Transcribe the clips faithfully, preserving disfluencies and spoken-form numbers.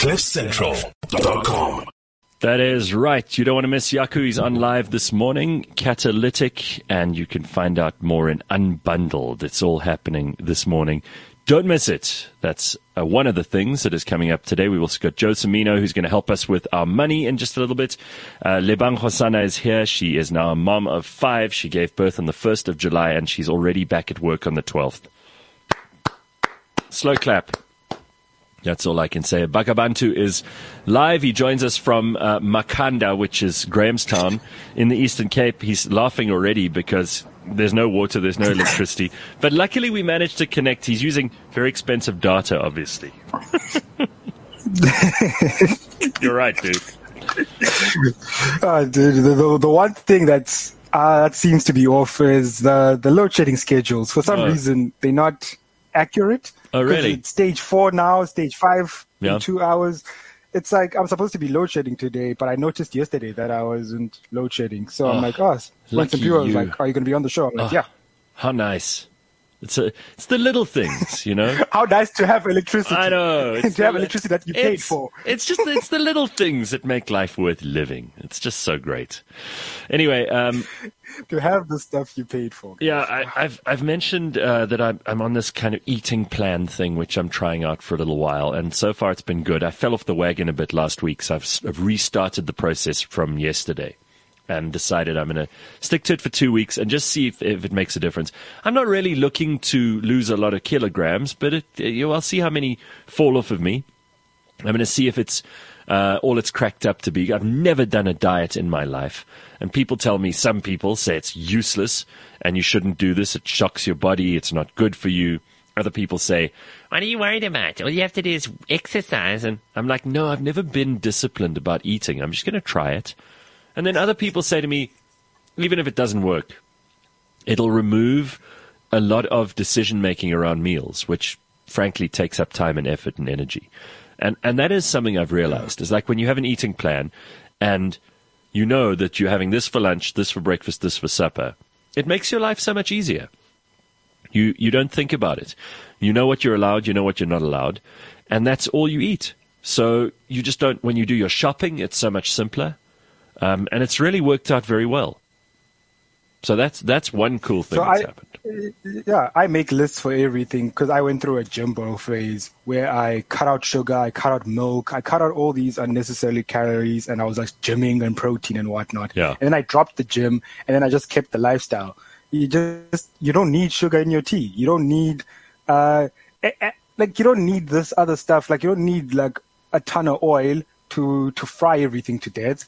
cliff central dot com. That is right. You don't want to miss Yaku. He's on live this morning, Catalytic, and you can find out more in Unbundled. It's all happening this morning. Don't miss it. That's uh, one of the things that is coming up today. We've also got Joe Semino, who's going to help us with our money in just a little bit. Uh, Lebang Hosana is here. She is now a mom of five. She gave birth on the first of July, and she's already back at work on the twelfth. Slow clap. That's all I can say. Bakabantu is live. He joins us from uh, Makanda, which is Grahamstown in the Eastern Cape. He's laughing already because there's no water, there's no electricity. But luckily we managed to connect. He's using very expensive data, obviously. You're right, dude. Uh, dude the, the, the one thing that's, uh, that seems to be off is the, the load shedding schedules. For some oh. reason, they're not accurate. Oh, really? It's stage four now, stage five yeah. in two hours. It's like I'm supposed to be load shedding today, but I noticed yesterday that I wasn't load shedding. So oh, I'm like, oh, when some people was like, are you going to be on the show? I'm like, oh, yeah. How nice. It's a, it's the little things, you know. How nice to have electricity. I know. to the, have electricity that you paid for. It's just it's the little things that make life worth living. It's just so great. Anyway, um, to have the stuff you paid for. Yeah, I, I've I've mentioned uh, that I'm I'm on this kind of eating plan thing, which I'm trying out for a little while, and so far it's been good. I fell off the wagon a bit last week, so I've, I've restarted the process from yesterday. And decided I'm going to stick to it for two weeks and just see if, if it makes a difference. I'm not really looking to lose a lot of kilograms, but it, you know, I'll see how many fall off of me. I'm going to see if it's uh, all it's cracked up to be. I've never done a diet in my life. And people tell me, some people say it's useless and you shouldn't do this. It shocks your body. It's not good for you. Other people say, what are you worried about? All you have to do is exercise. And I'm like, no, I've never been disciplined about eating. I'm just going to try it. And then other people say to me, even if it doesn't work, it'll remove a lot of decision-making around meals, which frankly takes up time and effort and energy. And and that is something I've realized. It's like when you have an eating plan and you know that you're having this for lunch, this for breakfast, this for supper, it makes your life so much easier. You you don't think about it. You know what you're allowed, you know what you're not allowed, and that's all you eat. So you just don't, when you do your shopping, it's so much simpler. Um, and it's really worked out very well. So that's that's one cool thing so that's I, happened. Yeah, I make lists for everything because I went through a Jimbo phase where I cut out sugar, I cut out milk, I cut out all these unnecessary calories, and I was like gymming and protein and whatnot. Yeah. And then I dropped the gym, and then I just kept the lifestyle. You just you don't need sugar in your tea. You don't need uh like you don't need this other stuff. Like you don't need like a ton of oil to to fry everything to death.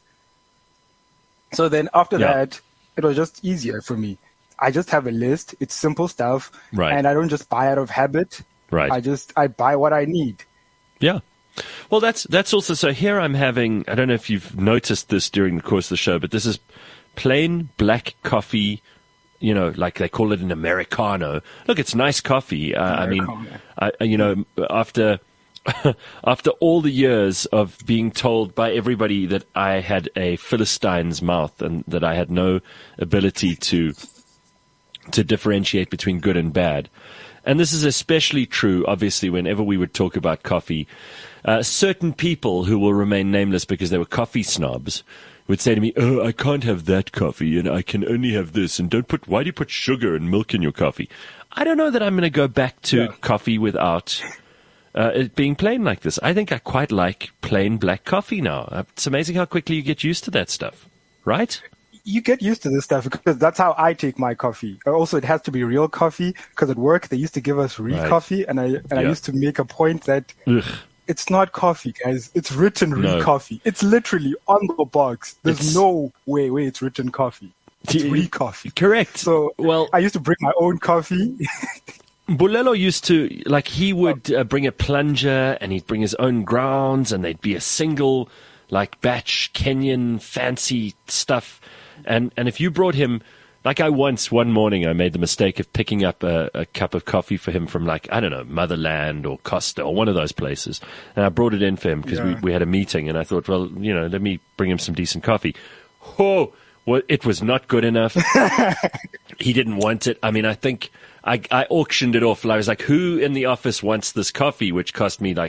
So then after yeah. that, it was just easier for me. I just have a list. It's simple stuff. Right. And I don't just buy out of habit. Right. I just, I buy what I need. Yeah. Well, that's, that's also, so here I'm having, I don't know if you've noticed this during the course of the show, but this is plain black coffee, you know, like they call it an Americano. Look, it's nice coffee. Uh, I mean, I, you know, after... After all the years of being told by everybody that I had a Philistine's mouth and that I had no ability to to differentiate between good and bad, and this is especially true, obviously, whenever we would talk about coffee, uh, certain people who will remain nameless because they were coffee snobs would say to me, oh, I can't have that coffee and I can only have this, and don't put, why do you put sugar and milk in your coffee? I don't know that I'm going to go back to yeah. coffee without... Uh, it being plain like this. I think I quite like plain black coffee now. It's amazing how quickly you get used to that stuff, right? You get used to this stuff because that's how I take my coffee. Also, it has to be real coffee because at work they used to give us real right. coffee, and I and yeah. I used to make a point that Ugh. It's not coffee, guys. It's written real no. coffee. It's literally on the box. There's it's... no way where it's written coffee. It's real coffee. Correct. So well, I used to bring my own coffee. Bulelo used to, like, he would uh, bring a plunger and he'd bring his own grounds and they'd be a single, like, batch Kenyan fancy stuff. And, and if you brought him, like I once, one morning, I made the mistake of picking up a, a cup of coffee for him from, like, I don't know, Motherland or Costa or one of those places. And I brought it in for him because yeah. we, we had a meeting and I thought, well, you know, let me bring him some decent coffee. Oh, well, it was not good enough. He didn't want it. I mean, I think... I, I auctioned it off. I was like, who in the office wants this coffee, which cost me like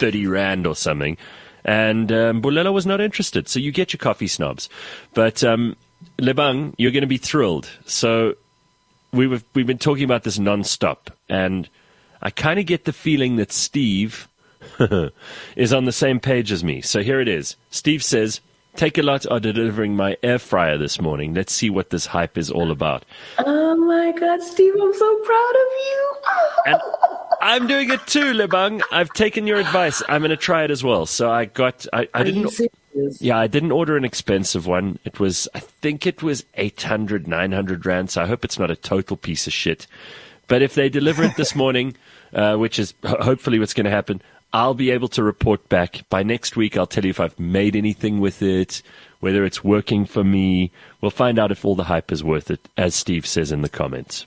thirty rand or something. And um, Bulelo was not interested. So you get your coffee snobs. But um, Lebang, you're going to be thrilled. So we were, we've been talking about this nonstop. And I kind of get the feeling that Steve is on the same page as me. So here it is. Steve says, take a lot are delivering my air fryer this morning. Let's see what this hype is all about. Oh, my God, Steve, I'm so proud of you. And I'm doing it too, Lebang. I've taken your advice. I'm going to try it as well. So I got, I, I Are didn't, you serious? yeah, I didn't order an expensive one. It was, I think it was eight hundred, nine hundred rand. So I hope it's not a total piece of shit. But if they deliver it this morning, uh, which is ho- hopefully what's going to happen, I'll be able to report back. By next week, I'll tell you if I've made anything with it, whether it's working for me. We'll find out if all the hype is worth it, as Steve says in the comments.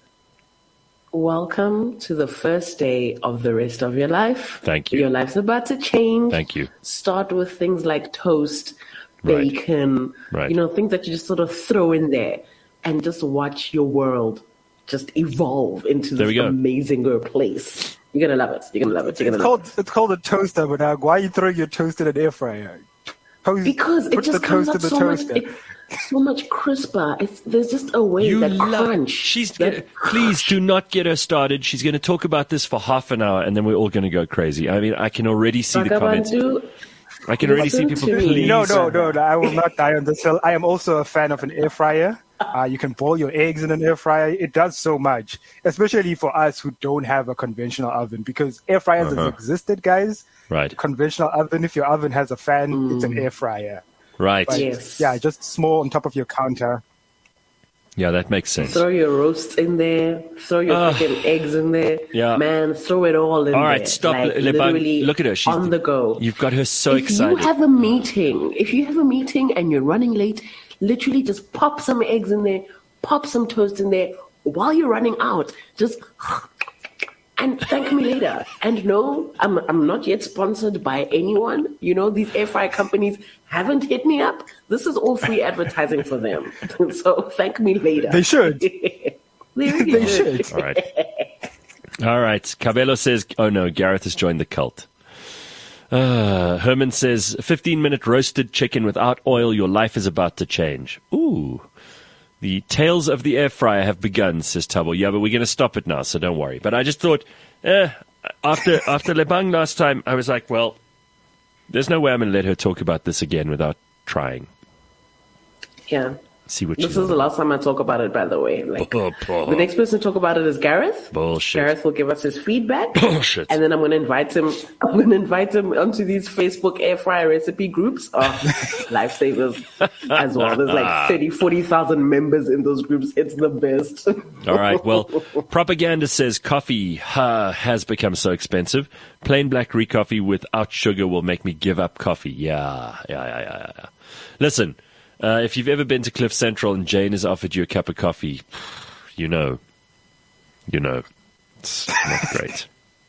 Welcome to the first day of the rest of your life. Thank you. Your life's about to change. Thank you. Start with things like toast, bacon, Right. Right. you know, things that you just sort of throw in there and just watch your world just evolve into There this we go. amazing place. You're going to love it. You're going to love it. You're It's going to love called it. it's called a toaster, but uh, why are you throwing your toast in an air fryer? Toast, Because it put just the comes toast out in the so much, toaster. it, so much crisper. It's, there's just a way You that love. crunch. She's that gonna, please do not get her started. She's going to talk about this for half an hour, and then we're all going to go crazy. I mean, I can already see the comments. Bagabantu, I can already see listen people. to me. Please, No, no, no, no, I will not die on this hill. I am also a fan of an air fryer. Uh, you can boil your eggs in an air fryer. It does so much, especially for us who don't have a conventional oven, because air fryers Uh-huh. have existed, guys. Right, Conventional oven, if your oven has a fan, it's an air fryer. right. But, Yes. yeah, just small on top of your counter. Yeah, that makes sense. Throw your roasts in there. Throw your Ah. freaking eggs in there. Yeah. Man, throw it all in All there. right, stop. Like, Lebang. literally Look at her. She's on the go. You've got her so if excited. you have a meeting, if you have a meeting and you're running late, literally just pop some eggs in there, pop some toast in there while you're running out. Just and thank me later. And no, I'm I'm not yet sponsored by anyone. You know, these air fryer companies haven't hit me up. This is all free advertising for them. So thank me later. They should. they really They should. should. All right. All right. Cabello says, oh no, Gareth has joined the cult. Uh, Herman says, fifteen minute roasted chicken without oil. Your life is about to change. Ooh. The tales of the air fryer have begun, says Tabo. Yeah, but we're going to stop it now, so don't worry. But I just thought, eh, after, after Lebang last time, I was like, well, there's no way I'm going to let her talk about this again without trying. Yeah. See what This she's is the last time I talk about it, by the way. Like, Oh, oh. the next person to talk about it is Gareth. Bullshit. Gareth will give us his feedback. Bullshit. And then I'm going to invite him. I'm going to invite him onto these Facebook air fryer recipe groups. Oh, lifesavers as well. There's like thirty, forty thousand members in those groups. It's the best. All right. Well, propaganda says coffee ha, has become so expensive. Plain black re-coffee without sugar will make me give up coffee. Yeah, yeah, yeah, yeah. yeah. Listen, uh, if you've ever been to Cliff Central and Jane has offered you a cup of coffee, you know, you know, it's not great.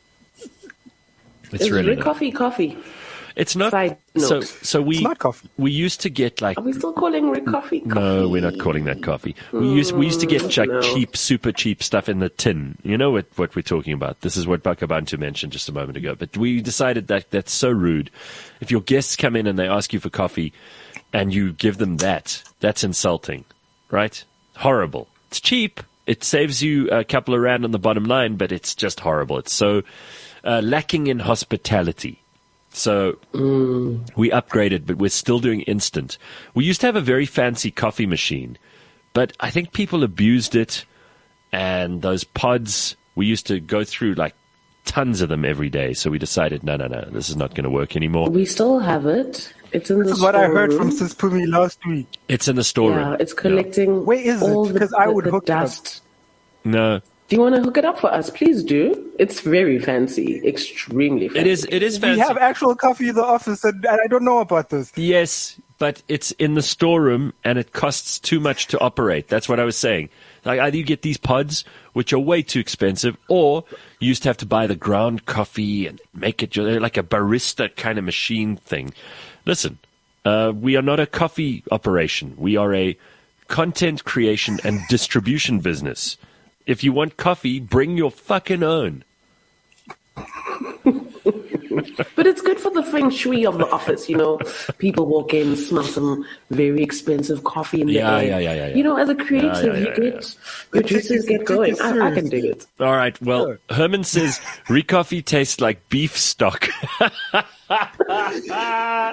It's Is really Rick not. coffee coffee? It's not. Side So, note. so we It's not coffee. we used to get like Are we still calling Rick coffee coffee? No, we're not calling that coffee. We used we used to get like no. cheap, super cheap stuff in the tin. You know what what we're talking about. This is what Bakabantu mentioned just a moment ago. But we decided that that's so rude. If your guests come in and they ask you for coffee, and you give them that, that's insulting, right? Horrible. It's cheap. It saves you a couple of rand on the bottom line, but it's just horrible. It's so uh, lacking in hospitality. So we upgraded, but we're still doing instant. We used to have a very fancy coffee machine, but I think people abused it. And those pods, we used to go through like tons of them every day. So we decided, no, no, no, this is not going to work anymore. We still have it. It's in the This is what I heard from storeroom. Sis Pumi last week. It's in the storeroom. Yeah, it's collecting Where is it? all the, Because I the- would the hook it up. dust. No, Do you want to hook it up for us? Please do. It's very fancy, extremely fancy. it is. It is fancy. We have actual coffee in the office, and I don't know about this. Yes, but it's in the storeroom and it costs too much to operate. That's what I was saying. Like either you get these pods, which are way too expensive, or you used to have to buy the ground coffee and make it your- like a barista kind of machine thing. Listen, uh, we are not a coffee operation. We are a content creation and distribution business. If you want coffee, bring your fucking own. But it's good for the feng shui of the office, you know. People walk in, smell some very expensive coffee in the yeah, air. Yeah, yeah, yeah, yeah. You know, as a creative, yeah, yeah, yeah, you get, your juices get going. I, I can dig it. All right, well, Sure. Herman says, Recoffee tastes like beef stock. ah,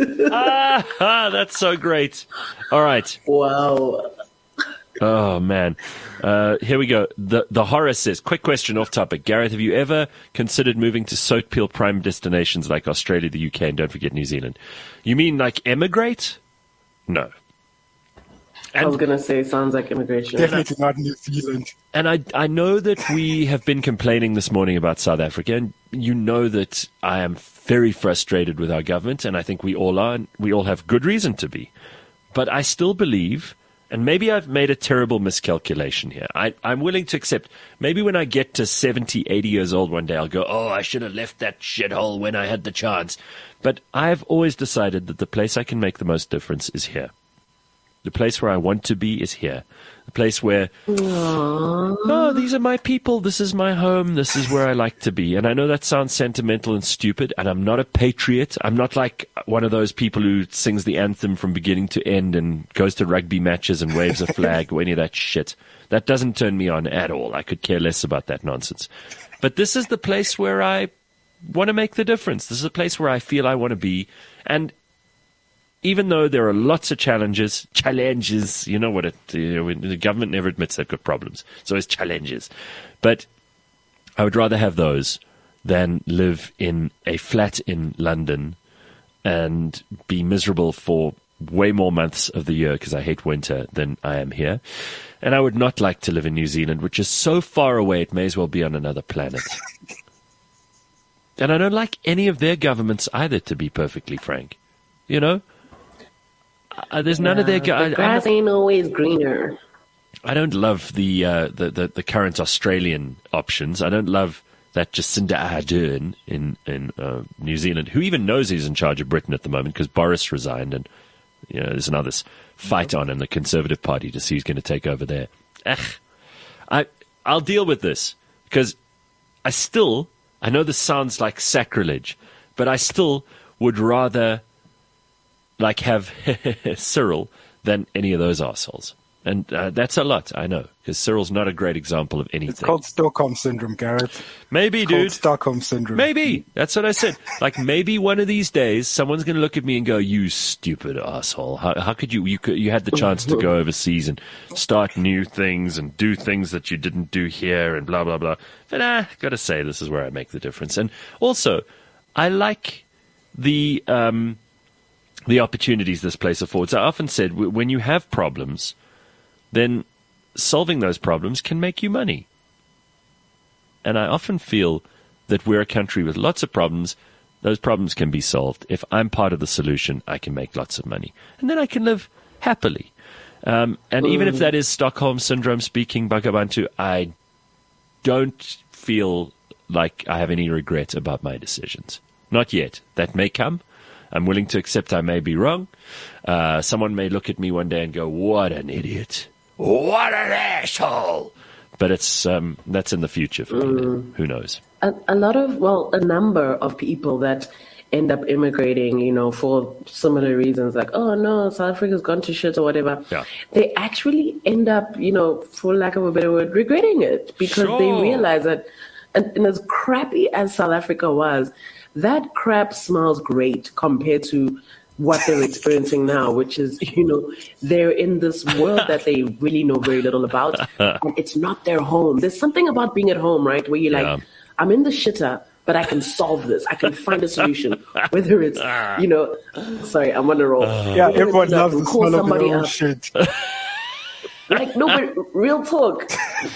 ah, that's so great. All right. Wow. Oh, man. Uh, here we go. The the horror says, quick question off topic. Gareth, have you ever considered moving to soap peel prime destinations like Australia, the U K, and don't forget New Zealand? You mean like emigrate? No. And, I was going to say, sounds like immigration. Definitely not New Zealand. and I, I know that we have been complaining this morning about South Africa, and you know that I am very frustrated with our government, and I think we all are, and we all have good reason to be. But I still believe... And maybe I've made a terrible miscalculation here. I, I'm willing to accept. Maybe when I get to seventy, eighty years old one day, I'll go, oh, I should have left that shithole when I had the chance. But I've always decided that the place I can make the most difference is here. The place where I want to be is here. The place where, oh, these are my people. This is my home. This is where I like to be. And I know that sounds sentimental and stupid, and I'm not a patriot. I'm not like one of those people who sings the anthem from beginning to end and goes to rugby matches and waves a flag or any of that shit. That doesn't turn me on at all. I could care less about that nonsense. But this is the place where I want to make the difference. This is a place where I feel I want to be. And even though there are lots of challenges, challenges, you know what it, you know, the government never admits they've got problems. So it's challenges. But I would rather have those than live in a flat in London and be miserable for way more months of the year because I hate winter than I am here. And I would not like to live in New Zealand, which is so far away it may as well be on another planet. And I don't like any of their governments either, to be perfectly frank. You know? Uh, there's none Yeah, of their... the grass I, ain't always greener. I don't love the, uh, the, the the current Australian options. I don't love that Jacinda Ardern in in uh, New Zealand, who even knows he's in charge of Britain at the moment because Boris resigned, and you know there's another fight on in the Conservative Party to see who's going to take over there. Ugh. I I'll deal with this because I still I know this sounds like sacrilege, but I still would rather. Like have Cyril than any of those assholes. And uh, that's a lot, I know, because Cyril's not a great example of anything. It's called Stockholm Syndrome, Gareth. Maybe, it's dude. Called Stockholm Syndrome. Maybe. That's what I said. Like, maybe one of these days, someone's going to look at me and go, you stupid asshole. How, how could you, you could, you had the chance to go overseas and start new things and do things that you didn't do here and blah, blah, blah. But I uh, got to say, this is where I make the difference. And also, I like the... Um, the opportunities this place affords. I often said, when you have problems, then solving those problems can make you money. And I often feel that we're a country with lots of problems. Those problems can be solved. If I'm part of the solution, I can make lots of money. And then I can live happily. Um, and mm. even if that is Stockholm Syndrome speaking Bagabantu, I don't feel like I have any regret about my decisions. Not yet. That may come. I'm willing to accept I may be wrong. Uh, someone may look at me one day and go, what an idiot. What an asshole. But it's um, that's in the future for me. Mm. Who knows? A, a lot of, well, a number of people that end up immigrating, you know, for similar reasons, like, oh, no, South Africa's gone to shit or whatever. Yeah. They actually end up, you know, for lack of a better word, regretting it because sure. they realize that, and, and as crappy as South Africa was, that crap smells great compared to what they're experiencing now, which is, you know, they're in this world that they really know very little about, and it's not their home. There's something about being at home, right, where you're like, yeah. I'm in the shitter, but I can solve this. I can find a solution, whether it's, you know, sorry, I'm on a roll. Uh, yeah, whether everyone loves the call smell of their own up. shit. Like, no, but real talk.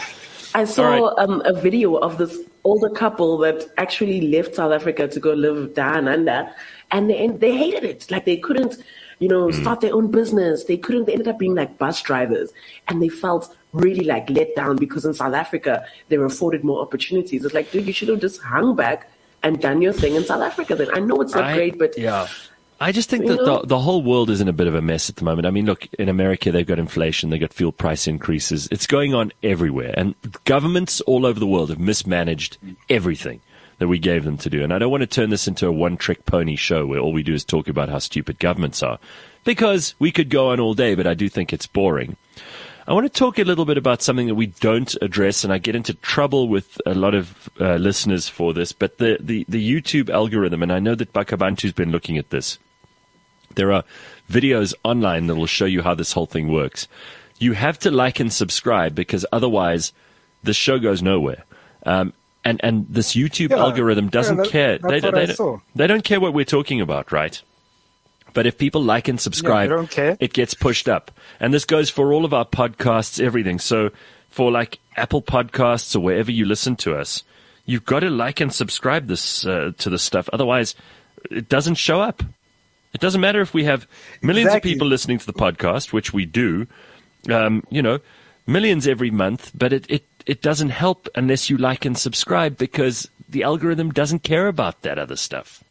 I saw right. um, a video of this older couple that actually left South Africa to go live down under, and they and they hated it. Like they couldn't, you know, mm. start their own business. They couldn't. They ended up being like bus drivers, and they felt really like let down because in South Africa they were afforded more opportunities. It's like, dude, you should have just hung back and done your thing in South Africa. Then I know it's not I, great, but yeah. I just think that the, the whole world is in a bit of a mess at the moment. I mean, look, in America, they've got inflation, they've got fuel price increases. It's going on everywhere. And governments all over the world have mismanaged everything. that we gave them to do. And I don't want to turn this into a one-trick pony show where all we do is talk about how stupid governments are, because we could go on all day, but I do think it's boring. I want to talk a little bit about something that we don't address, and I get into trouble with a lot of uh, listeners for this, but the, the, the YouTube algorithm, and I know that Bakabantu's been looking at this. There are videos online that will show you how this whole thing works. You have to like and subscribe, because otherwise the show goes nowhere. Um, and, and this YouTube yeah, algorithm doesn't yeah, that, care. They, they, they, don't, they don't care what we're talking about, right? But if people like and subscribe, yeah, don't care. It gets pushed up. And this goes for all of our podcasts, everything. So for like Apple Podcasts or wherever you listen to us, you've got to like and subscribe this uh, to this stuff. Otherwise, it doesn't show up. It doesn't matter if we have millions exactly. of people listening to the podcast, which we do, um, you know, millions every month, but it, it, it doesn't help unless you like and subscribe, because the algorithm doesn't care about that other stuff.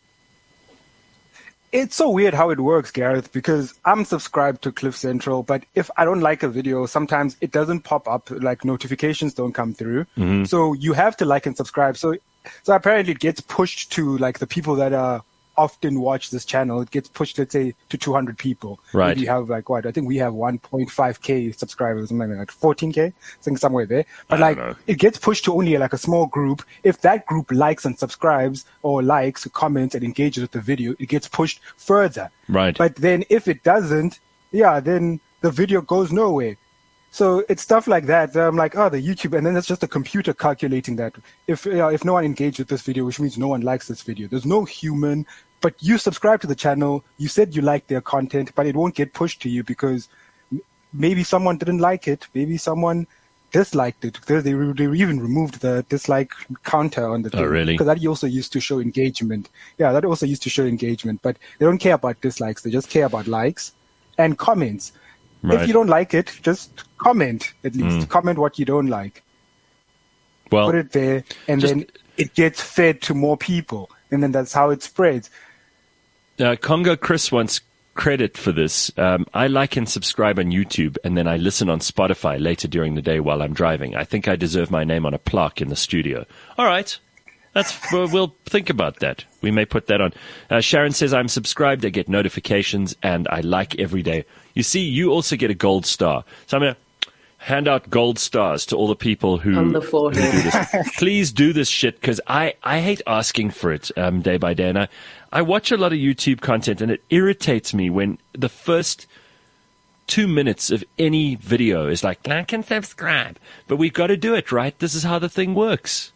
It's so weird how it works, Gareth, because I'm subscribed to Cliff Central, but if I don't like a video, sometimes it doesn't pop up, like notifications don't come through. Mm-hmm. So you have to like and subscribe. So, so apparently it gets pushed to like the people that are often watch this channel. It gets pushed, let's say, to two hundred people. Right. We have like what? I think we have one point five K subscribers, something like fourteen K, I think somewhere there. But like know. It gets pushed to only like a small group. If that group likes and subscribes or likes, comments and engages with the video, it gets pushed further. Right. But then if it doesn't, yeah, then the video goes nowhere. So it's stuff like that. I'm like, oh, the YouTube, and then it's just a computer calculating that. If uh, if no one engaged with this video, which means no one likes this video, there's no human. But you subscribe to the channel, you said you like their content, but it won't get pushed to you because maybe someone didn't like it, maybe someone disliked it. They, they even removed the dislike counter on the thing. Oh, really? Because that also used to show engagement. Yeah, that also used to show engagement, but they don't care about dislikes. They just care about likes and comments. Right. If you don't like it, just comment, at least. Mm. Comment what you don't like. Well, put it there, and just, then it gets fed to more people, and then that's how it spreads. Uh, Congo Chris wants credit for this. Um, I like and subscribe on YouTube, and then I listen on Spotify later during the day while I'm driving. I think I deserve my name on a plaque in the studio. All right. That's we'll, we'll think about that. We may put that on. Uh, Sharon says, I'm subscribed. I get notifications, and I like every day. You see, you also get a gold star. So I'm going to hand out gold stars to all the people who, on the floor. who do this. Please do this shit, because I, I hate asking for it um, day by day. And I, I watch a lot of YouTube content, and it irritates me when the first two minutes of any video is like, like and subscribe. But we've got to do it, right? This is how the thing works.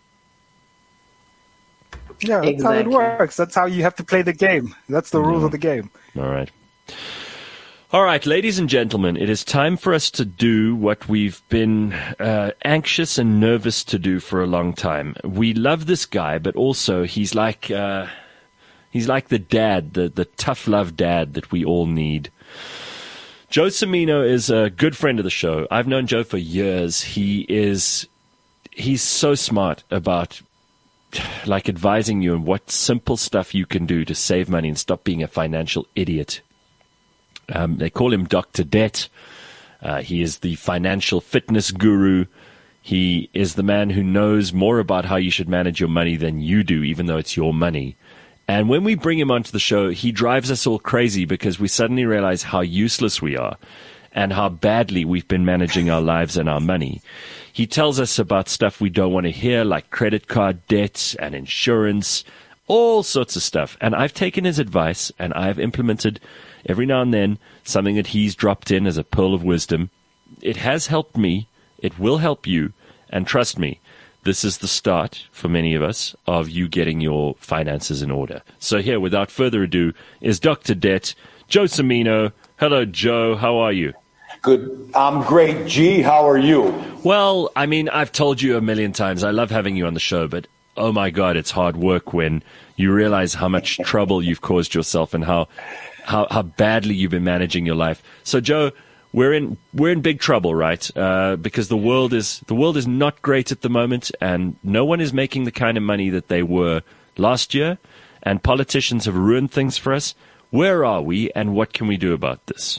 Yeah, that's exactly. how it works. That's how you have to play the game. That's the rules yeah. of the game. All right. All right, ladies and gentlemen, it is time for us to do what we've been uh, anxious and nervous to do for a long time. We love this guy, but also he's like uh, he's like the dad, the, the tough love dad that we all need. Joe Cimino is a good friend of the show. I've known Joe for years. He is he's so smart about like advising you on what simple stuff you can do to save money and stop being a financial idiot. Um, they call him Doctor Debt. Uh, he is the financial fitness guru. He is the man who knows more about how you should manage your money than you do, even though it's your money. And when we bring him onto the show, he drives us all crazy because we suddenly realize how useless we are and how badly we've been managing our lives and our money. He tells us about stuff we don't want to hear, like credit card debts and insurance, all sorts of stuff. And I've taken his advice, and I've implemented every now and then something that he's dropped in as a pearl of wisdom. It has helped me. It will help you. And trust me, this is the start, for many of us, of you getting your finances in order. So here, without further ado, is Doctor Debt, Joe Cimino. Hello, Joe. How are you? Good. I'm great, G. How are you? Well, I mean, I've told you a million times, I love having you on the show, but oh my God, it's hard work when you realize how much trouble you've caused yourself and how, how, how badly you've been managing your life. So, Joe, we're in we're in big trouble, right? Uh, because the world is the world is not great at the moment, and no one is making the kind of money that they were last year, and politicians have ruined things for us. Where are we, and what can we do about this?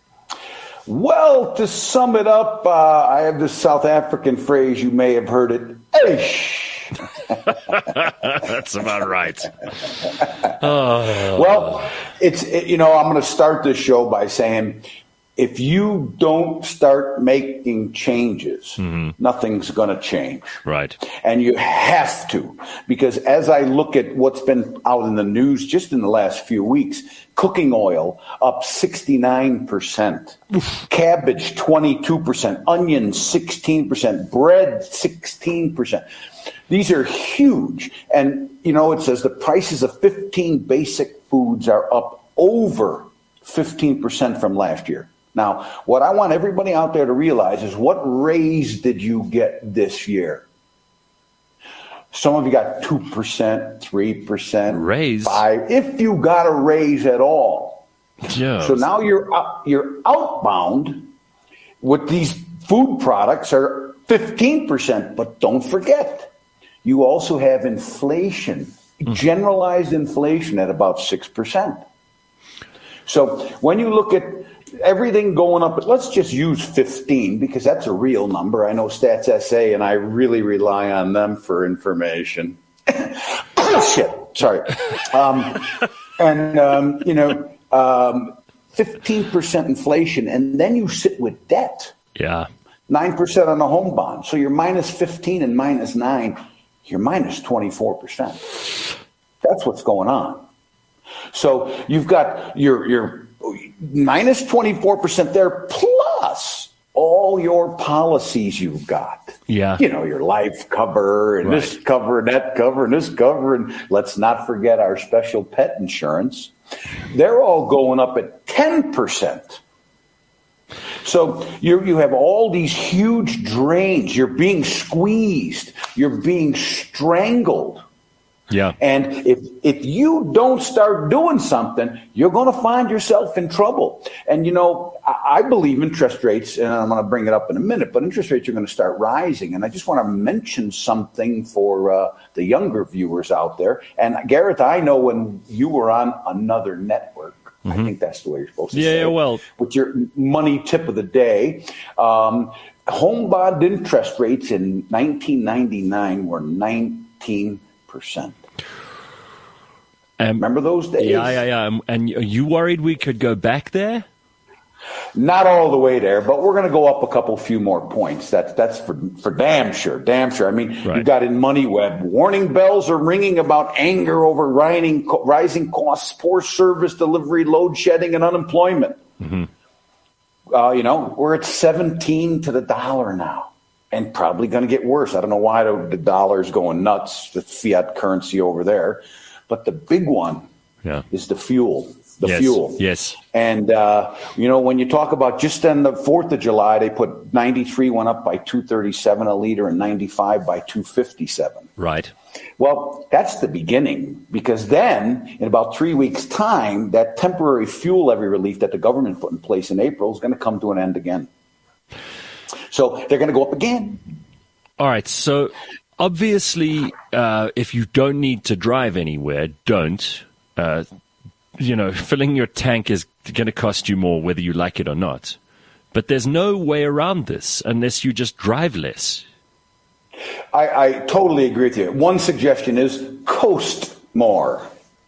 Well, to sum it up, uh, I have this South African phrase, you may have heard it, eish. That's about right. Oh. Well, it's, it, you know, I'm going to start this show by saying, if you don't start making changes, mm-hmm. nothing's going to change. Right. And you have to, because as I look at what's been out in the news just in the last few weeks, cooking oil up sixty-nine percent, cabbage twenty-two percent, onions sixteen percent, bread sixteen percent. These are huge. And, you know, it says the prices of fifteen basic foods are up over fifteen percent from last year. Now, what I want everybody out there to realize is, what raise did you get this year? Some of you got two percent, three percent. Raise? five, if you got a raise at all. Yeah. So now you're, up, you're outbound with these food products are fifteen percent. But don't forget, you also have inflation, mm. generalized inflation at about six percent. So when you look at everything going up, but let's just use fifteen because that's a real number. I know Stats S A and I really rely on them for information. Oh, shit. Sorry. Um, and, um, you know, um, fifteen percent inflation, and then you sit with debt. Yeah. nine percent on the home bond. So you're minus fifteen and minus nine. You're minus twenty-four percent. That's what's going on. So you've got your, your, minus twenty-four percent there, plus all your policies you've got. Yeah. You know, your life cover and right. this cover and that cover and this cover. And let's not forget our special pet insurance. They're all going up at ten percent. So you you have all these huge drains. You're being squeezed. You're being strangled. Yeah. And if if you don't start doing something, you're going to find yourself in trouble. And, you know, I, I believe interest rates, and I'm going to bring it up in a minute, but interest rates are going to start rising. And I just want to mention something for uh, the younger viewers out there. And, Gareth, I know when you were on another network, mm-hmm. I think that's the way you're supposed to yeah, say yeah, it, well. with your money tip of the day, um, home bond interest rates in nineteen ninety-nine were nineteen percent. Um, Remember those days? Yeah, yeah, yeah. And are you worried we could go back there? Not all the way there, but we're going to go up a couple few more points. That's that's for for damn sure, damn sure. I mean, right. you got in MoneyWeb, warning bells are ringing about anger over rising rising costs, poor service delivery, load shedding, and unemployment. Mm-hmm. Uh, you know, we're at seventeen to the dollar now, and probably going to get worse. I don't know why the, the dollar's going nuts, the fiat currency over there. But the big one yeah. is the fuel, the yes. fuel. Yes. And, uh, you know, when you talk about just on the fourth of July, they put ninety-three went up by two thirty-seven a liter and ninety-five by two fifty-seven. Right. Well, that's the beginning, because then in about three weeks' time, that temporary fuel levy relief that the government put in place in April is going to come to an end again. So they're going to go up again. All right. So obviously, uh, if you don't need to drive anywhere, don't. Uh, you know, filling your tank is going to cost you more whether you like it or not. But there's no way around this unless you just drive less. I, I totally agree with you. One suggestion is coast more.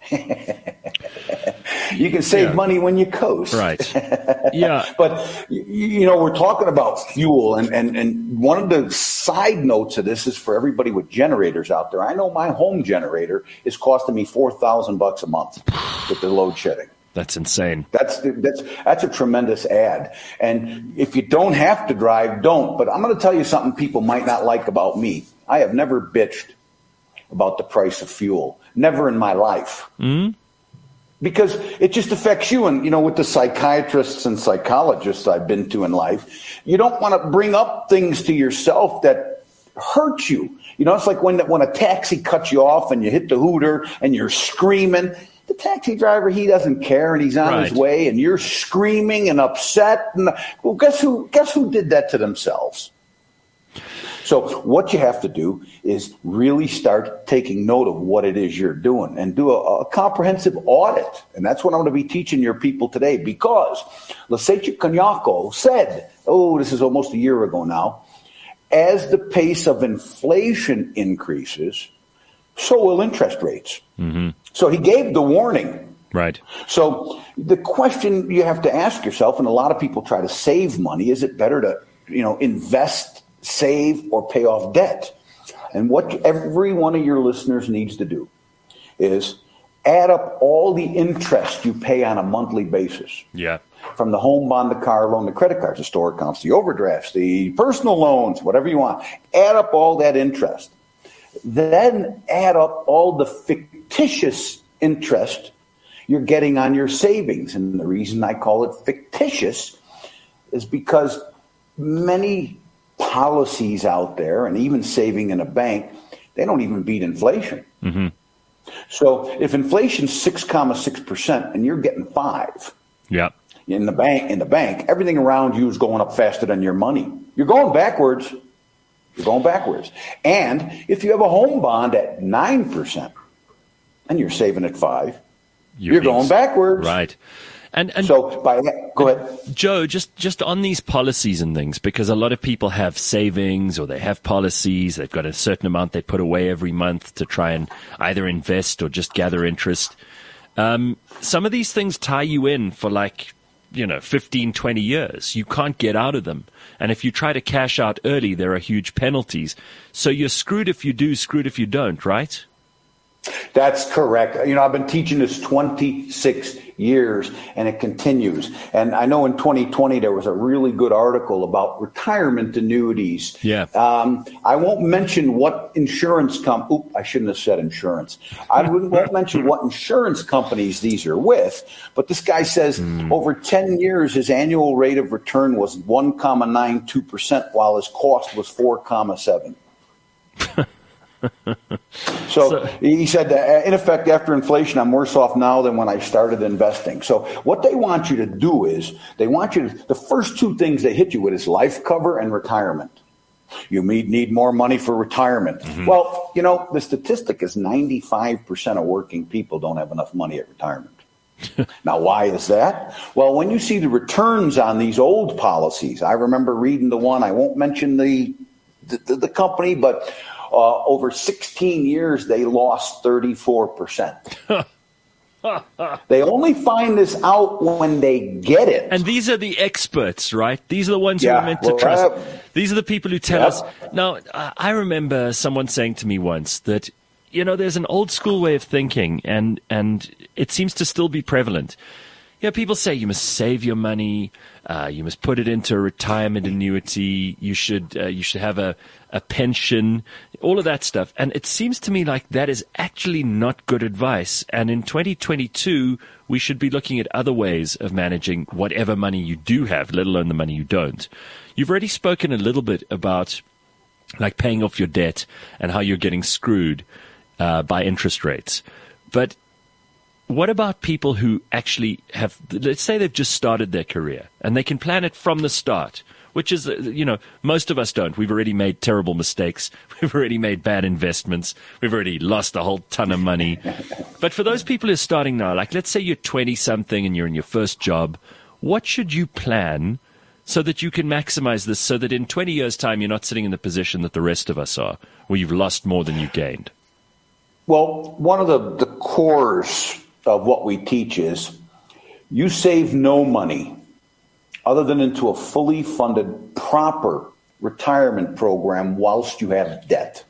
You can save yeah. money when you coast. Right. Yeah. But, you know, we're talking about fuel, and, and, and one of the side notes of this is for everybody with generators out there. I know my home generator is costing me four thousand bucks a month with the load shedding. That's insane. That's that's that's a tremendous ad. And if you don't have to drive, don't. But I'm going to tell you something people might not like about me. I have never bitched about the price of fuel. Never in my life. Mm-hmm. Because it just affects you. And, you know, with the psychiatrists and psychologists I've been to in life, you don't want to bring up things to yourself that hurt you. You know, it's like when when a taxi cuts you off and you hit the hooter and you're screaming. The taxi driver, he doesn't care, and he's on right. his way, and you're screaming and upset. And well, guess who? Guess who did that to themselves? So what you have to do is really start taking note of what it is you're doing and do a, a comprehensive audit. And that's what I'm going to be teaching your people today, because Lesetja Kanyako said, oh, this is almost a year ago now, as the pace of inflation increases, so will interest rates. Mm-hmm. So he gave the warning. Right. So the question you have to ask yourself, and a lot of people try to save money, is it better to, you know, invest, save, or pay off debt? And what every one of your listeners needs to do is add up all the interest you pay on a monthly basis. Yeah. From the home bond, the car loan, the credit cards, the store accounts, the overdrafts, the personal loans, whatever you want. Add up all that interest. Then add up all the fictitious interest you're getting on your savings. And the reason I call it fictitious is because many policies out there, and even saving in a bank, they don't even beat inflation. Mm-hmm. So if inflation's six comma six percent and you're getting five, yeah, in the bank, in the bank, everything around you is going up faster than your money. You're going backwards. You're going backwards. And if you have a home bond at nine percent and you're saving at five, you're, you're going backwards. Right. And, and so, by, go ahead. Joe, just, just on these policies and things, because a lot of people have savings or they have policies, they've got a certain amount they put away every month to try and either invest or just gather interest. Um, some of these things tie you in for like, you know, fifteen, twenty years. You can't get out of them. And if you try to cash out early, there are huge penalties. So you're screwed if you do, screwed if you don't, right? That's correct. You know, I've been teaching this twenty-six years, and it continues. And I know in twenty twenty there was a really good article about retirement annuities. Yeah. Um, I won't mention what insurance com. Oop, I shouldn't have said insurance. I won't mention what insurance companies these are with. But this guy says mm. over ten years, his annual rate of return was one comma nine two percent, while his cost was four comma seven. So, so he said that in effect, after inflation, I'm worse off now than when I started investing. So what they want you to do is they want you to, the first two things they hit you with is life cover and retirement. You need, need more money for retirement. Mm-hmm. Well, you know, the statistic is ninety-five percent of working people don't have enough money at retirement. Now, why is that? Well, when you see the returns on these old policies, I remember reading the one, I won't mention the the, the company, but Uh, over sixteen years, they lost thirty-four percent. They only find this out when they get it. And these are the experts, right? These are the ones yeah, who are meant to well, trust. Uh, these are the people who tell yeah. us. Now, I remember someone saying to me once that, you know, there's an old school way of thinking, and, and it seems to still be prevalent. You know, people say you must save your money, uh, you must put it into a retirement annuity, you should uh, you should have a, a pension, all of that stuff. And it seems to me like that is actually not good advice. And in twenty twenty-two, we should be looking at other ways of managing whatever money you do have, let alone the money you don't. You've already spoken a little bit about like paying off your debt and how you're getting screwed uh, by interest rates. But what about people who actually have, let's say they've just started their career and they can plan it from the start, which is, you know, most of us don't. We've already made terrible mistakes. We've already made bad investments. We've already lost a whole ton of money. But for those people who are starting now, like let's say you're twenty-something and you're in your first job, what should you plan so that you can maximize this so that in twenty years' time you're not sitting in the position that the rest of us are, where you've lost more than you gained? Well, one of the, the cores of what we teach is you save no money other than into a fully funded, proper retirement program whilst you have debt.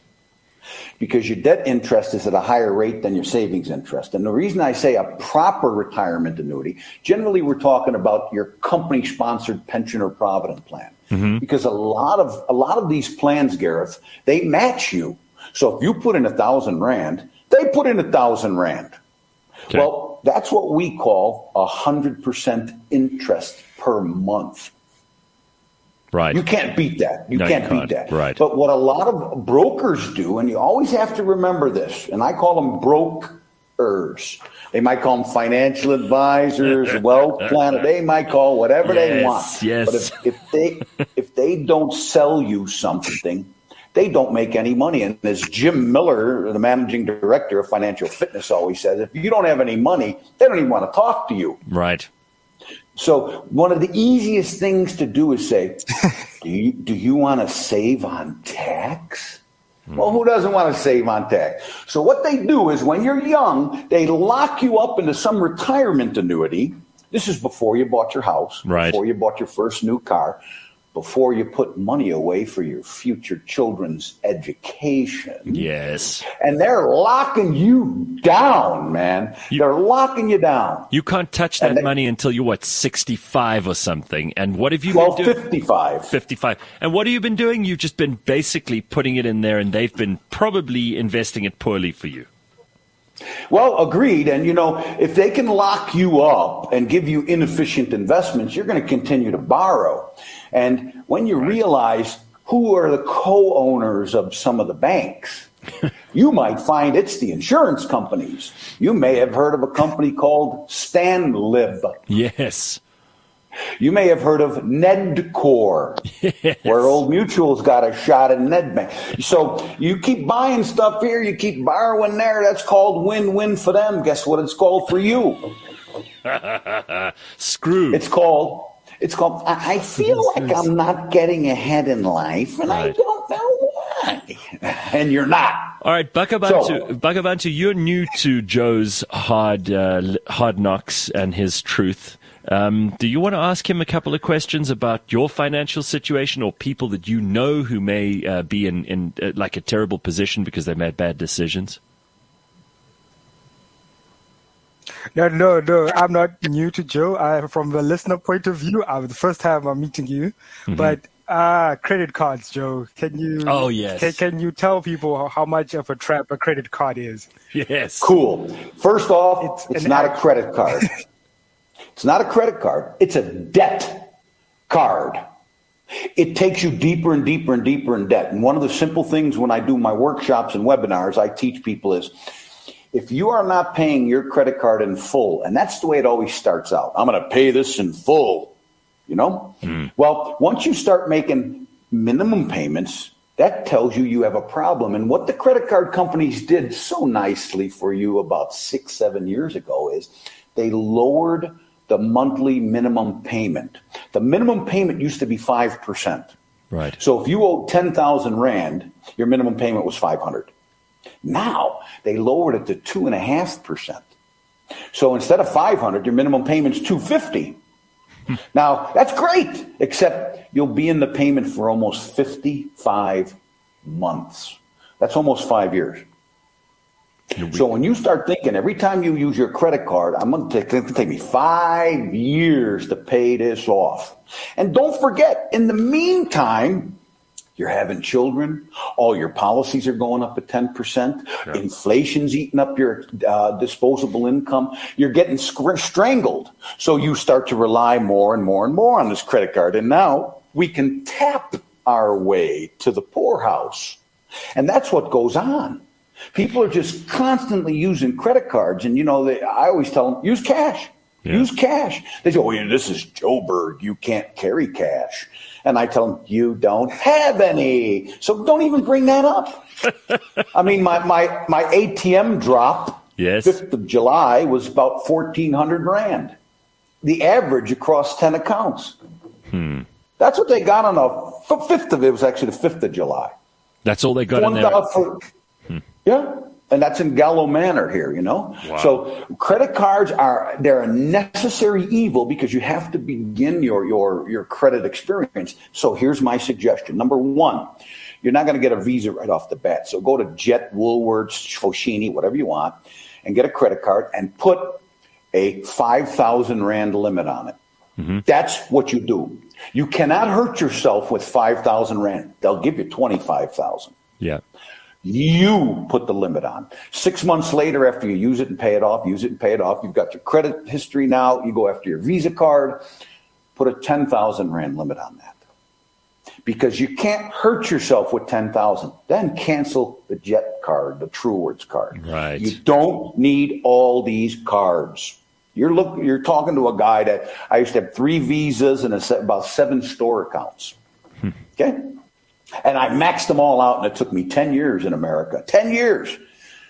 Because your debt interest is at a higher rate than your savings interest. And the reason I say a proper retirement annuity, generally we're talking about your company-sponsored pension or provident plan. Mm-hmm. Because a lot of a lot of these plans, Gareth, they match you. So if you put in a thousand rand, they put in a thousand rand. Okay. Well, that's what we call a hundred percent interest per month. Right. You can't beat that. You no, can't you beat can't. that. Right. But what a lot of brokers do, and you always have to remember this, and I call them brokers. They might call them financial advisors, wealth planner. They might call whatever yes, they want. Yes. But if, if they if they don't sell you something, they don't make any money. And as Jim Miller, the managing director of Financial Fitness, always says, if you don't have any money, they don't even want to talk to you. Right. So one of the easiest things to do is say, do you, do you want to save on tax? Mm. Well, who doesn't want to save on tax? So what they do is when you're young, they lock you up into some retirement annuity. This is before you bought your house, right. before you bought your first new car, before you put money away for your future children's education. Yes. And they're locking you down, man. You, they're locking you down. You can't touch that they, money until you're, what, sixty-five or something. And what have you well, been doing? fifty-five. fifty-five. And what have you been doing? You've just been basically putting it in there, and they've been probably investing it poorly for you. Well, agreed. And, you know, if they can lock you up and give you inefficient investments, you're going to continue to borrow. And when you realize who are the co-owners of some of the banks, you might find it's the insurance companies. You may have heard of a company called Stanlib. Yes. You may have heard of Nedcor, yes. where Old Mutual's got a shot at Nedbank. So you keep buying stuff here, you keep borrowing there. That's called win-win for them. Guess what it's called for you? Screw. It's called... It's called, I feel like I'm not getting ahead in life, and right. I don't know why. And you're not. All right, Bakabantu, so, Bakabantu, you're new to Joe's hard, uh, hard knocks and his truth. Um, do you want to ask him a couple of questions about your financial situation or people that you know who may uh, be in, in uh, like a terrible position because they made bad decisions? No, no, no. I'm not new to Joe. I, from the listener point of view, I was the first time I'm meeting you. Mm-hmm. But uh, credit cards, Joe. Can you? Oh yes. Can, can you tell people how, how much of a trap a credit card is? Yes. Cool. First off, it's, it's not act- a credit card. It's not a credit card. It's a debt card. It takes you deeper and deeper and deeper in debt. And one of the simple things when I do my workshops and webinars, I teach people is, if you are not paying your credit card in full, and that's the way it always starts out, I'm going to pay this in full, you know? Mm. Well, once you start making minimum payments, that tells you you have a problem. And what the credit card companies did so nicely for you about six, seven years ago is they lowered the monthly minimum payment. The minimum payment used to be five percent. Right. So if you owed ten thousand Rand, your minimum payment was five hundred. Now they lowered it to two and a half percent. So instead of five hundred, your minimum payment's two fifty. Now that's great, except you'll be in the payment for almost fifty-five months. That's almost five years. So when you start thinking every time you use your credit card, I'm going to take, it's going to take me five years to pay this off. And don't forget, in the meantime, you're having children. All your policies are going up at ten percent. Yeah. Inflation's eating up your uh, disposable income. You're getting sc- strangled. So you start to rely more and more and more on this credit card. And now we can tap our way to the poorhouse. And that's what goes on. People are just constantly using credit cards. And, you know, they, I always tell them, use cash. Yeah. Use cash. They say, oh, yeah, this is Joburg. You can't carry cash. And I tell them, you don't have any. So don't even bring that up. I mean, my, my, my A T M drop, yes. fifth of July, was about fourteen hundred Rand. The average across ten accounts. Hmm. That's what they got on the fifth of it. was actually the fifth of July. That's all they got in there? For, hmm. Yeah. And that's in Gallo Manor here, you know? Wow. So credit cards are, they're a necessary evil because you have to begin your, your, your credit experience. So here's my suggestion. Number one, you're not going to get a Visa right off the bat. So go to Jet, Woolworths, Foschini, whatever you want, and get a credit card and put a five thousand Rand limit on it. Mm-hmm. That's what you do. You cannot hurt yourself with five thousand Rand. They'll give you twenty-five thousand. Yeah. You put the limit on. Six months later, after you use it and pay it off, use it and pay it off, you've got your credit history now. You go after your Visa card, put a ten thousand Rand limit on that. Because you can't hurt yourself with ten thousand. Then cancel the Jet card, the Truewords card. Right. You don't need all these cards. You're look, You're talking to a guy that I used to have three Visas and a, about seven store accounts. Hmm. Okay? And I maxed them all out, and it took me ten years in America. ten years.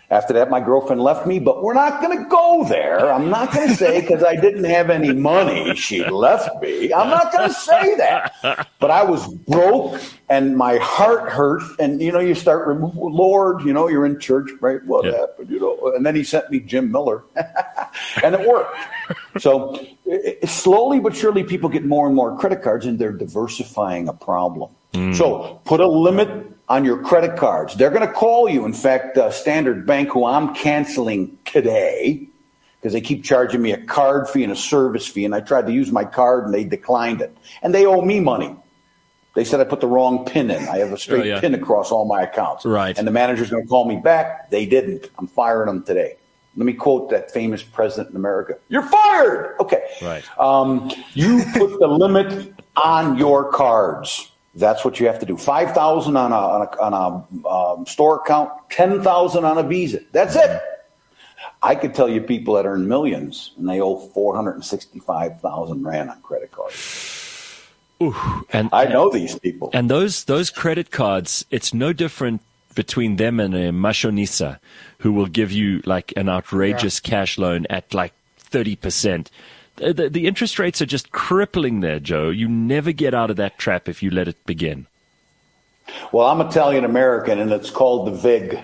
After that, my girlfriend left me, but we're not going to go there. I'm not going to say because I didn't have any money, she left me. I'm not going to say that. But I was broke and my heart hurt. And, you know, you start, Lord, you know, you're in church, right? What yeah. happened, you know? And then he sent me Jim Miller. And it worked. So it, slowly but surely, people get more and more credit cards and they're diversifying a problem. Mm. So put a limit on your credit cards. They're going to call you. In fact, uh, Standard Bank, who I'm canceling today because they keep charging me a card fee and a service fee, and I tried to use my card and they declined it. And they owe me money. They said I put the wrong PIN in. I have a straight oh, yeah. PIN across all my accounts. Right. And the manager's going to call me back. They didn't. I'm firing them today. Let me quote that famous president in America. You're fired. Okay. Right. Um, you put the limit on your cards. That's what you have to do. five thousand on a, on a, on a um, store account, ten thousand on a Visa. That's it. I could tell you people that earn millions and they owe four hundred sixty-five thousand rand on credit cards. Ooh, and I know these people. And those those credit cards, it's no different between them and a Mashonisa, who will give you like an outrageous yeah. cash loan at like thirty percent. The, the, the interest rates are just crippling there, Joe. You never get out of that trap if you let it begin. Well, I'm Italian American, and it's called the vig.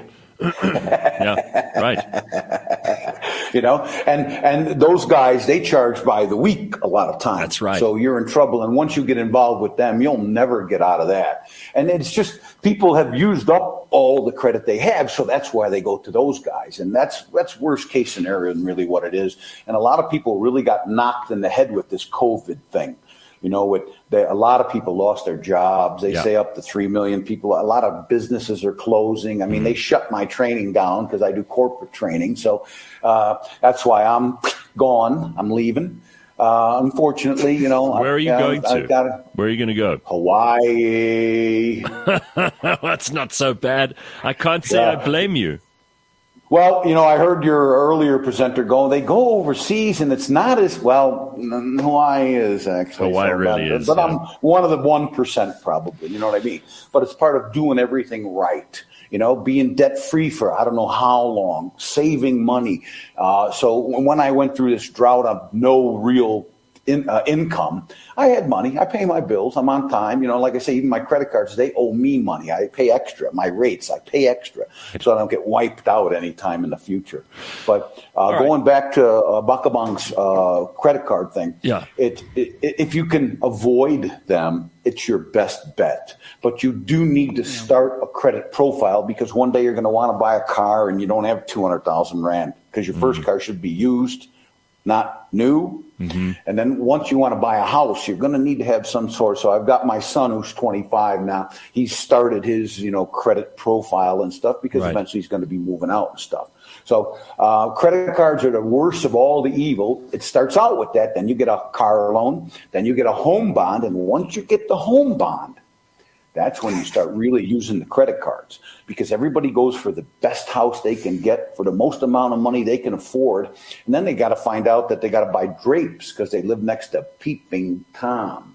Yeah, right. You know, and and those guys, they charge by the week a lot of times. That's right. So you're in trouble, and once you get involved with them, you'll never get out of that. And it's just people have used up all the credit they have, so that's why they go to those guys, and that's that's worst case scenario than really what it is. And a lot of people really got knocked in the head with this COVID thing. You know, with the, a lot of people lost their jobs. They yeah. say up to three million people. A lot of businesses are closing. I mean, mm-hmm. they shut my training down because I do corporate training. So uh, that's why I'm gone. I'm leaving. Uh, unfortunately, you know. Where are you I, going I, to? Gotta, Where are you going to go? Hawaii. That's not so bad. I can't say yeah. I blame you. Well, you know, I heard your earlier presenter go, they go overseas, and it's not as, well, Hawaii is actually. Hawaii so really bad, is. But yeah. I'm one of the one percent probably, you know what I mean? But it's part of doing everything right, you know, being debt-free for I don't know how long, saving money. Uh, so when I went through this drought of no real in, uh, income, I had money. I pay my bills. I'm on time. You know, like I say, even my credit cards, they owe me money. I pay extra. My rates, I pay extra so I don't get wiped out anytime in the future. But uh, going right. back to uh, Bakabang's uh, credit card thing, yeah. it, it, if you can avoid them, it's your best bet. But you do need to start a credit profile because one day you're going to want to buy a car and you don't have two hundred thousand rand because your mm-hmm. first car should be used, not new. Mm-hmm. And then once you want to buy a house, you're going to need to have some sort. So I've got my son who's twenty-five now. He's started his, you know, credit profile and stuff because right. eventually he's going to be moving out and stuff. So uh, credit cards are the worst of all the evil. It starts out with that. Then you get a car loan. Then you get a home bond. And once you get the home bond, that's when you start really using the credit cards because everybody goes for the best house they can get for the most amount of money they can afford. And then they got to find out that they got to buy drapes because they live next to Peeping Tom.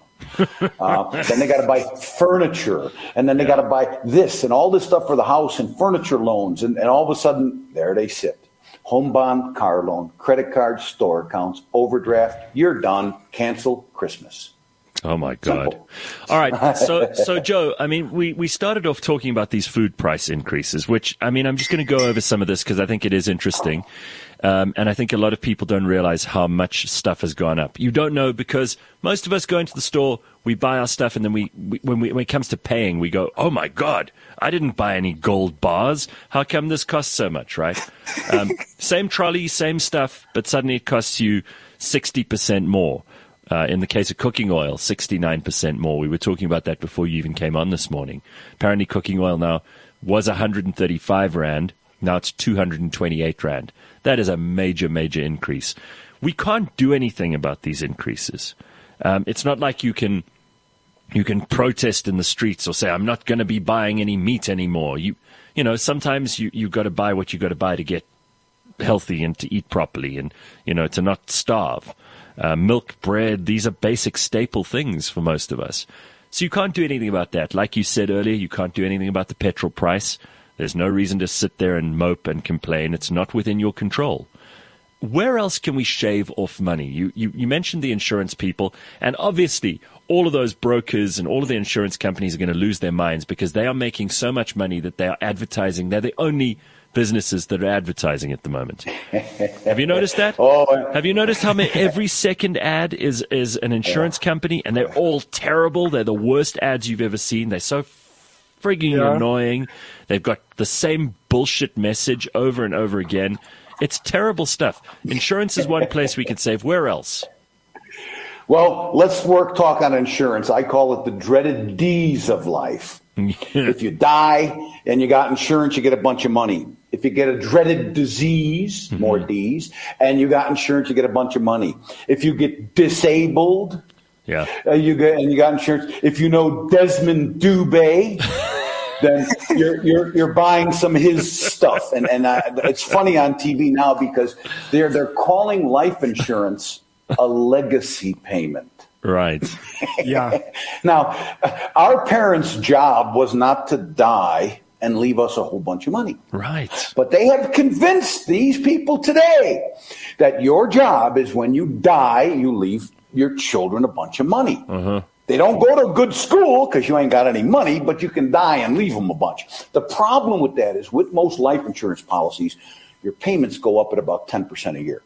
uh, then they got to buy furniture. And then they got to buy this and all this stuff for the house and furniture loans. And, and all of a sudden, there they sit. Home bond, car loan, credit cards, store accounts, overdraft. You're done. Cancel Christmas. Oh, my God. Simple. All right. So, so Joe, I mean, we, we started off talking about these food price increases, which, I mean, I'm just going to go over some of this because I think it is interesting. Um, and I think a lot of people don't realize how much stuff has gone up. You don't know because most of us go into the store, we buy our stuff, and then we, we, when, we when it comes to paying, we go, oh, my God, I didn't buy any gold bars. How come this costs so much, right? Um, same trolley, same stuff, but suddenly it costs you sixty percent more. Uh, in the case of cooking oil, sixty-nine percent more. We were talking about that before you even came on this morning. Apparently cooking oil now was one hundred thirty-five rand. Now it's two hundred twenty-eight rand. That is a major, major increase. We can't do anything about these increases. Um, it's not like you can you can protest in the streets or say, I'm not going to be buying any meat anymore. You you know, sometimes you, you've got to buy what you've got to buy to get healthy and to eat properly and, you know, to not starve. Uh, milk, bread, these are basic staple things for most of us. So you can't do anything about that. Like you said earlier, you can't do anything about the petrol price. There's no reason to sit there and mope and complain. It's not within your control. Where else can we shave off money? You, you, you mentioned the insurance people, and obviously all of those brokers and all of the insurance companies are going to lose their minds because they are making so much money that they are advertising. They're the only businesses that are advertising at the moment. Have you noticed that? Oh, Have you noticed how many, every second ad is, is an insurance company, and they're all terrible? They're the worst ads you've ever seen. They're so frigging Yeah. annoying. They've got the same bullshit message over and over again. It's terrible stuff. Insurance is one place we can save. Where else? Well, let's work talk on insurance. I call it the dreaded D's of life. If you die and you got insurance, you get a bunch of money. If you get a dreaded disease, mm-hmm. more D's, and you got insurance, you get a bunch of money. If you get disabled, yeah, uh, you get and you got insurance. If you know Desmond Dubé, then you're you're you're buying some of his stuff. And and uh, it's funny on T V now because they're they're calling life insurance a legacy payment. Right. Yeah. Now, our parents' job was not to die and leave us a whole bunch of money. Right. But they have convinced these people today that your job is when you die, you leave your children a bunch of money. Uh-huh. They don't go to a good school because you ain't got any money, but you can die and leave them a bunch. The problem with that is with most life insurance policies, your payments go up at about ten percent a year.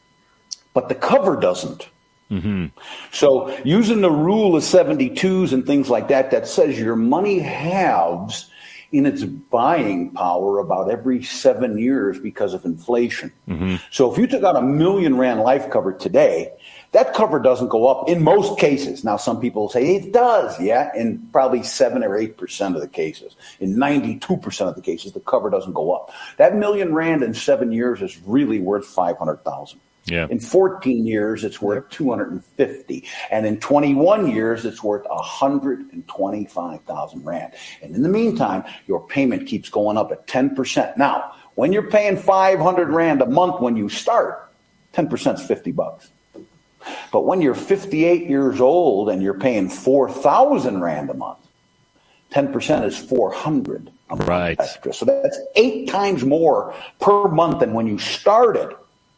But the cover doesn't. Mm-hmm. So using the rule of seventy-twos and things like that, that says your money halves in its buying power about every seven years because of inflation. Mm-hmm. So if you took out a million rand life cover today, that cover doesn't go up in most cases. Now, some people say it does. Yeah, in probably seven or eight percent of the cases. In ninety-two percent of the cases, the cover doesn't go up. That million rand in seven years is really worth five hundred thousand. Yeah. In fourteen years, it's worth two hundred fifty. And in twenty-one years, it's worth one hundred twenty-five thousand rand. And in the meantime, your payment keeps going up at ten percent. Now, when you're paying five hundred rand a month when you start, ten percent is fifty bucks. But when you're fifty-eight years old and you're paying four thousand rand a month, ten percent is four hundred a month right. extra. So that's eight times more per month than when you started.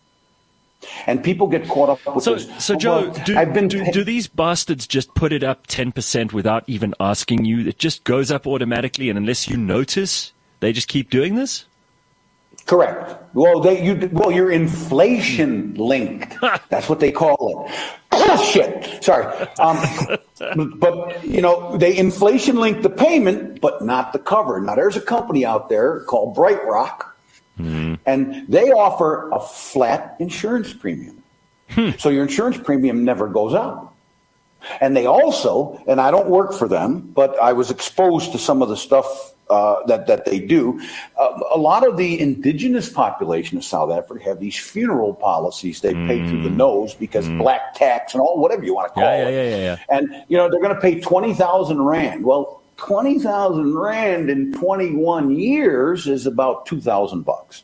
And people get caught up with so, this. So, Joe, well, do, I've been do, do these bastards just put it up ten percent without even asking you? It just goes up automatically, and unless you notice, they just keep doing this? Correct. Well, they, you, well, you're inflation linked. That's what they call it. Bullshit. Sorry. Um, but, you know, they inflation link the payment, but not the cover. Now, there's a company out there called BrightRock. Mm-hmm. And they offer a flat insurance premium. Hmm. So your insurance premium never goes up. And they also, and I don't work for them, but I was exposed to some of the stuff uh, that, that they do. Uh, a lot of the indigenous population of South Africa have these funeral policies they mm. pay through the nose because mm. black tax and all, whatever you want to call yeah, it. Yeah, yeah, yeah. And, you know, they're going to pay twenty thousand rand. Well, twenty thousand rand in twenty-one years is about two thousand bucks.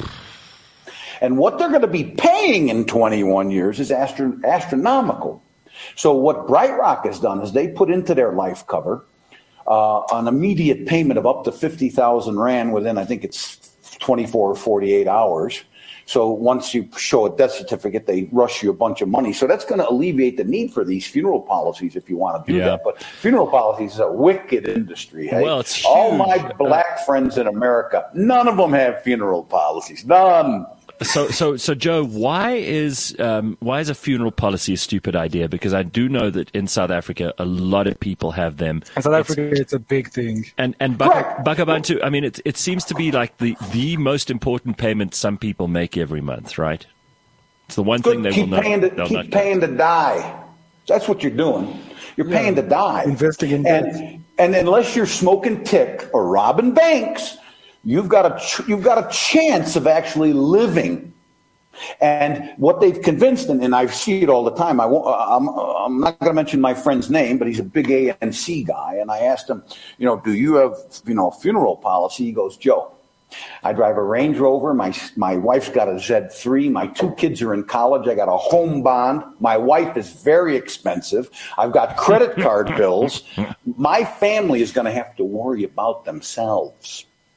And what they're going to be paying in twenty-one years is astro- astronomical. So what BrightRock has done is they put into their life cover uh, an immediate payment of up to fifty thousand rand within, I think it's twenty-four or forty-eight hours. So once you show a death certificate, they rush you a bunch of money. So that's going to alleviate the need for these funeral policies if you want to do yeah. that. But funeral policies is a wicked industry. Hey? Well, it's huge. All my black uh, friends in America, none of them have funeral policies. None. So, so, so, Joe, why is um, why is a funeral policy a stupid idea? Because I do know that in South Africa, a lot of people have them. In South Africa, it's, it's a big thing. And and Baka, Bakabantu, I mean, it it seems to be like the, the most important payment some people make every month, right? It's the one Good. thing they keep will paying not. To, keep paying to die. That's what you're doing. You're yeah. paying to die. Investing in and debt. and unless you're smoking tick or robbing banks, you've got a you've got a chance of actually living. And what they've convinced, and, and I see it all the time, I won't, I'm, I'm not going to mention my friend's name, but he's a big A N C guy. And I asked him, you know, do you have, you know, a funeral policy? He goes, Joe, I drive a Range Rover. My my wife's got a Z three. My two kids are in college. I got a home bond. My wife is very expensive. I've got credit card bills. My family is going to have to worry about themselves.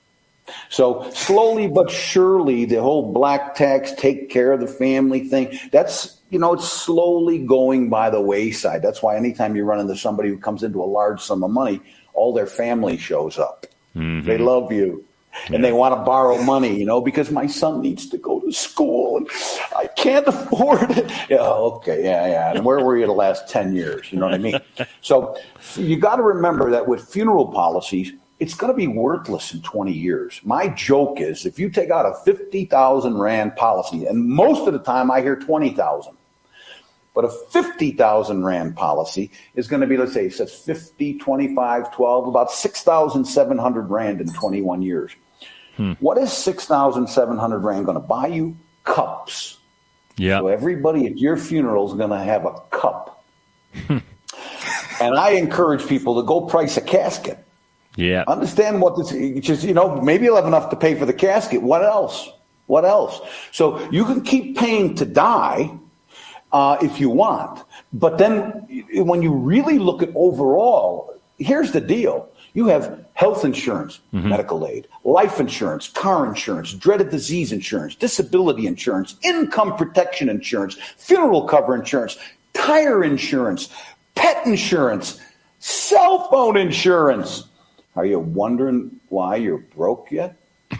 So slowly but surely, the whole black tax, take care of the family thing, that's, you know, it's slowly going by the wayside. That's why anytime you run into somebody who comes into a large sum of money, all their family shows up. Mm-hmm. They love you. Yeah. And they want to borrow money, you know, because my son needs to go to school and I can't afford it. Yeah, okay, yeah, yeah. And where were you the last ten years? You know what I mean? So you got to remember that with funeral policies, it's going to be worthless in twenty years. My joke is if you take out a fifty thousand Rand policy, and most of the time I hear twenty thousand, but a fifty thousand Rand policy is going to be, let's say, it says fifty, twenty-five, twelve, about six thousand seven hundred Rand in twenty-one years. Hmm. What is six thousand seven hundred Rand going to buy you? Cups. Yeah. So everybody at your funeral is going to have a cup. And I encourage people to go price a casket. Yeah. Understand what this is. Just, you know, maybe you'll have enough to pay for the casket. What else? What else? So you can keep paying to die uh, if you want. But then when you really look at overall, here's the deal. You have health insurance, mm-hmm. medical aid, life insurance, car insurance, dreaded disease insurance, disability insurance, income protection insurance, funeral cover insurance, tire insurance, pet insurance, cell phone insurance. Are you wondering why you're broke yet?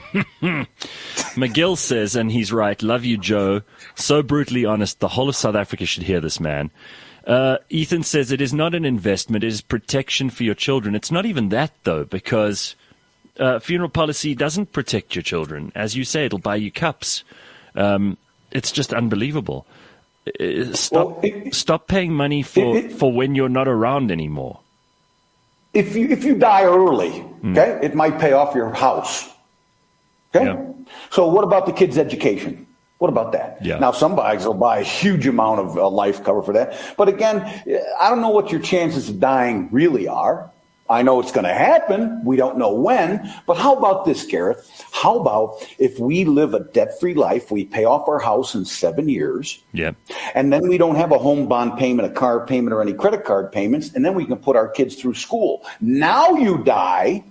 McGill says, and he's right, love you, Joe. So brutally honest, the whole of South Africa should hear this man. Uh, Ethan says it is not an investment, it is protection for your children. It's not even that, though, because uh, funeral policy doesn't protect your children. As you say, it'll buy you cups. Um, it's just unbelievable. Uh, stop, well, it, stop paying money for, it, it, for when you're not around anymore. If you if you die early, mm. okay, it might pay off your house. Okay? Yeah. So what about the kids' education? What about that? Yeah. Now, some guys will buy a huge amount of uh, life cover for that. But again, I don't know what your chances of dying really are. I know it's going to happen. We don't know when. But how about this, Gareth? How about if we live a debt-free life, we pay off our house in seven years, yeah, and then we don't have a home bond payment, a car payment, or any credit card payments, and then we can put our kids through school. Now you die.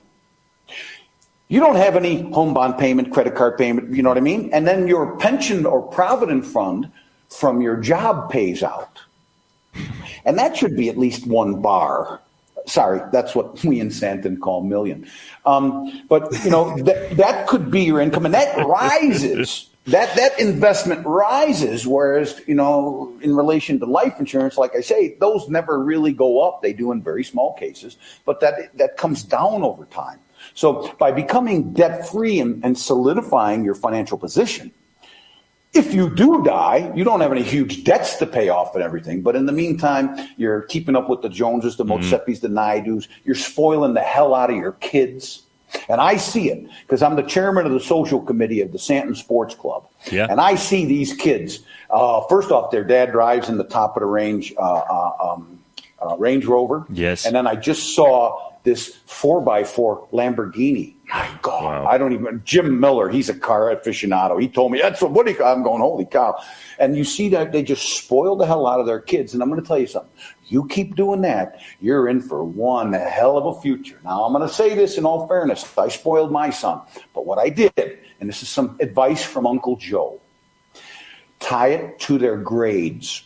You don't have any home bond payment, credit card payment, you know what I mean? And then your pension or provident fund from your job pays out. And that should be at least one bar. Sorry, that's what we in Santon call million. Um, but, you know, that, that could be your income. And that rises. That that investment rises, whereas, you know, in relation to life insurance, like I say, those never really go up. They do in very small cases. But that that comes down over time. So by becoming debt-free and, and solidifying your financial position, if you do die, you don't have any huge debts to pay off and everything. But in the meantime, you're keeping up with the Joneses, the mm-hmm. Motsepis, the Naidus. You're spoiling the hell out of your kids. And I see it because I'm the chairman of the social committee of the Santon Sports Club. Yeah. And I see these kids. Uh, first off, their dad drives in the top of the range uh, uh, um, uh, Range Rover. Yes. And then I just saw this four by four Lamborghini. My God, wow. I don't even, Jim Miller, he's a car aficionado. He told me, that's what, what do you, I'm going, holy cow. And you see that they just spoil the hell out of their kids. And I'm going to tell you something. You keep doing that, you're in for one hell of a future. Now, I'm going to say this in all fairness. I spoiled my son. But what I did, and this is some advice from Uncle Joe, tie it to their grades.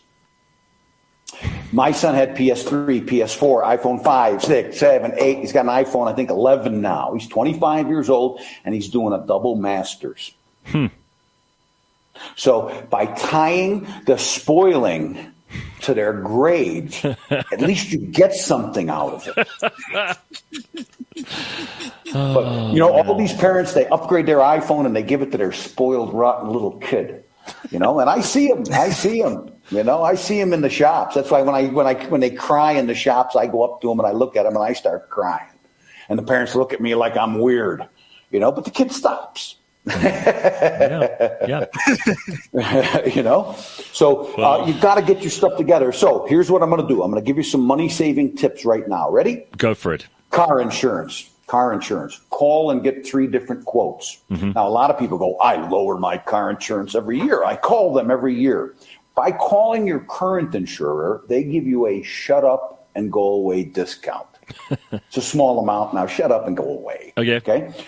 My son had P S three, P S four, iPhone five, six, seven, eight. He's got an iPhone, I think, eleven now. He's twenty-five years old, and he's doing a double master's. Hmm. So by tying the spoiling to their grades, at least you get something out of it. But, you know, all these parents, they upgrade their iPhone, and they give it to their spoiled, rotten little kid. You know, and I see them. I see them. You know, I see them in the shops. That's why when I when I when they cry in the shops, I go up to them and I look at them and I start crying. And the parents look at me like I'm weird. You know, but the kid stops. yeah, yeah. You know, so uh, you got to get your stuff together. So here's what I'm going to do. I'm going to give you some money saving tips right now. Ready? Go for it. Car insurance. Car insurance. Call and get three different quotes. Mm-hmm. Now, a lot of people go, I lower my car insurance every year. I call them every year. By calling your current insurer, they give you a shut up and go away discount. It's a small amount. Now, shut up and go away. Okay. Okay.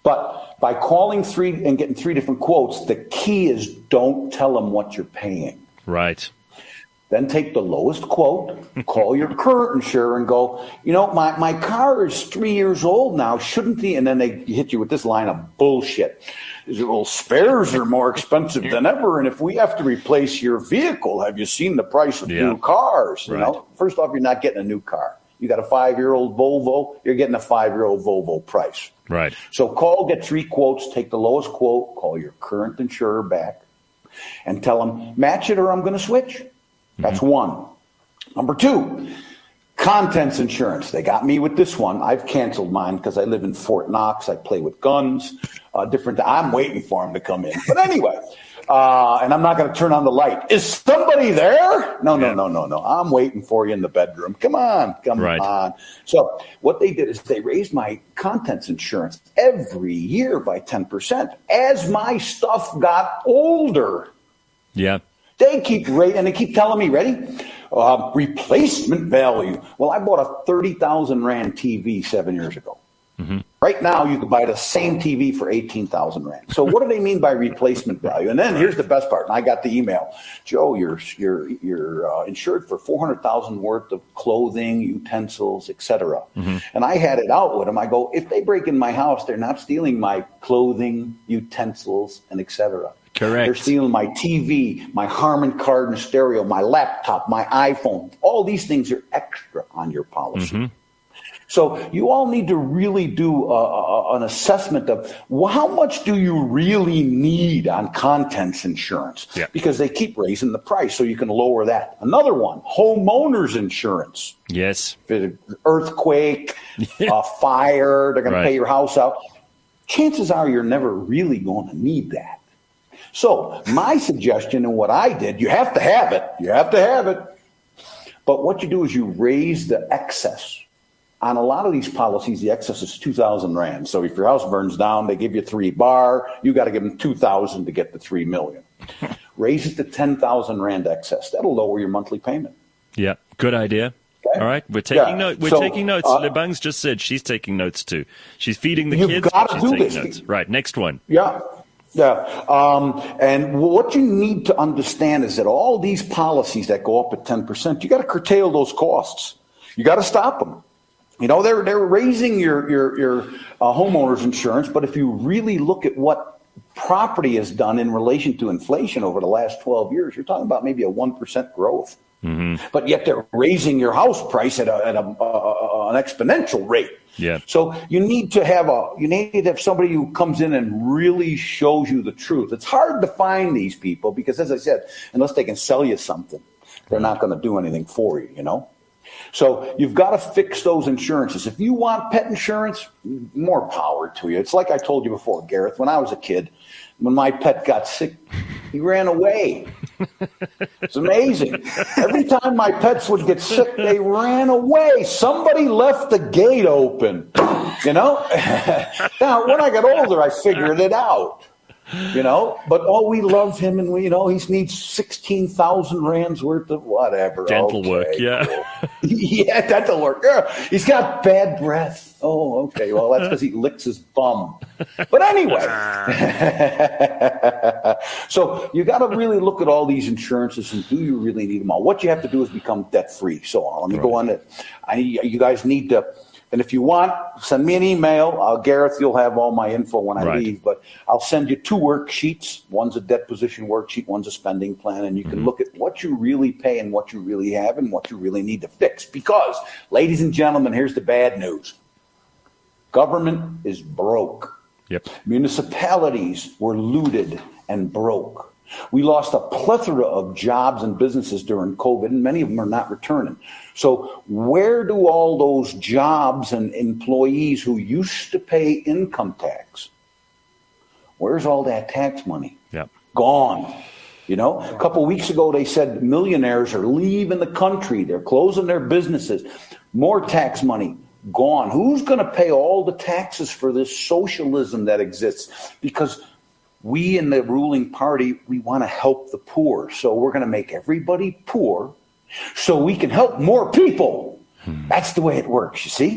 But by calling three and getting three different quotes, the key is don't tell them what you're paying. Right. Then take the lowest quote, call your current insurer and go, you know, my, my car is three years old now. Shouldn't the, and then they hit you with this line of bullshit. Well, spares are more expensive than ever. And if we have to replace your vehicle, have you seen the price of yeah. new cars? You right. know, first off, you're not getting a new car. You got a five-year-old Volvo, you're getting a five-year-old Volvo price. Right. So call, get three quotes, take the lowest quote, call your current insurer back and tell them, match it or I'm going to switch. That's mm-hmm. one. Number two, contents insurance. They got me with this one. I've canceled mine because I live in Fort Knox. I play with guns, uh, different. I'm waiting for them to come in. But anyway, uh, and I'm not going to turn on the light. Is somebody there? No, no, yeah. no, no, no. I'm waiting for you in the bedroom. Come on, come right. on. So what they did is they raised my contents insurance every year by ten percent as my stuff got older. Yeah. They keep rating, and they keep telling me, ready? Uh, replacement value. Well, I bought a thirty thousand rand T V seven years ago. Mm-hmm. Right now, you can buy the same T V for eighteen thousand rand. So what do they mean by replacement value? And then here's the best part. And I got the email. Joe, you're you're you're uh, insured for four hundred thousand worth of clothing, utensils, et cetera. Mm-hmm. And I had it out with them. I go, if they break in my house, they're not stealing my clothing, utensils, and et cetera. Correct. They're stealing my T V, my Harman Kardon stereo, my laptop, my iPhone. All these things are extra on your policy. Mm-hmm. So you all need to really do a, a, an assessment of, well, how much do you really need on contents insurance? Yeah. Because they keep raising the price, so you can lower that. Another one, homeowners insurance. Yes. Earthquake, uh, fire, they're going right. to pay your house out. Chances are you're never really going to need that. So my suggestion and what I did, you have to have it. You have to have it. But what you do is you raise the excess. On a lot of these policies, the excess is two thousand rand. So if your house burns down, they give you three bar. You got to give them two thousand to get the three million. Raise it to ten thousand rand excess. That'll lower your monthly payment. Yeah, good idea. Okay. All right, we're taking yeah. notes. We're so, taking notes. Uh, Lebang's just said she's taking notes too. She's feeding the kids. But she's taking this. notes. Right, next one. Yeah. Yeah, um, and what you need to understand is that all these policies that go up at ten percent, you got to curtail those costs. You got to stop them. You know, they're they're raising your your your uh, homeowners insurance, but if you really look at what property has done in relation to inflation over the last twelve years, you're talking about maybe a one percent growth. Mm-hmm. But yet they're raising your house price at a, at a, uh, an exponential rate. Yeah. So you need to have a you need to have somebody who comes in and really shows you the truth. It's hard to find these people because, as I said, unless they can sell you something, they're not going to do anything for you, you know? So you've got to fix those insurances. If you want pet insurance, more power to you. It's like I told you before, Gareth, when I was a kid, when my pet got sick, he ran away. It's amazing. Every time my pets would get sick, they ran away. Somebody left the gate open, you know? Now, when I got older, I figured it out. You know, but oh, we love him, and we, you know, he needs sixteen thousand rands worth of whatever. Dental okay, work, yeah, cool. yeah, dental work. Yeah. He's got bad breath. Oh, okay. Well, that's because he licks his bum. But anyway, so you got to really look at all these insurances and do you really need them all? What you have to do is become debt free. So uh, let me right. go on it. I, you guys need to. And if you want, send me an email. Uh, Gareth, you'll have all my info when I right. leave. But I'll send you two worksheets. One's a debt position worksheet. One's a spending plan. And you can mm-hmm. look at what you really pay and what you really have and what you really need to fix. Because, ladies and gentlemen, here's the bad news. Government is broke. Yep. Municipalities were looted and broke. We lost a plethora of jobs and businesses during COVID, and many of them are not returning. So where do all those jobs and employees who used to pay income tax, where's all that tax money? Yep. Gone. You know, a couple of weeks ago, they said millionaires are leaving the country. They're closing their businesses. More tax money. Gone. Who's going to pay all the taxes for this socialism that exists? Because we in the ruling party, we want to help the poor. So we're going to make everybody poor so we can help more people. Hmm. That's the way it works, you see?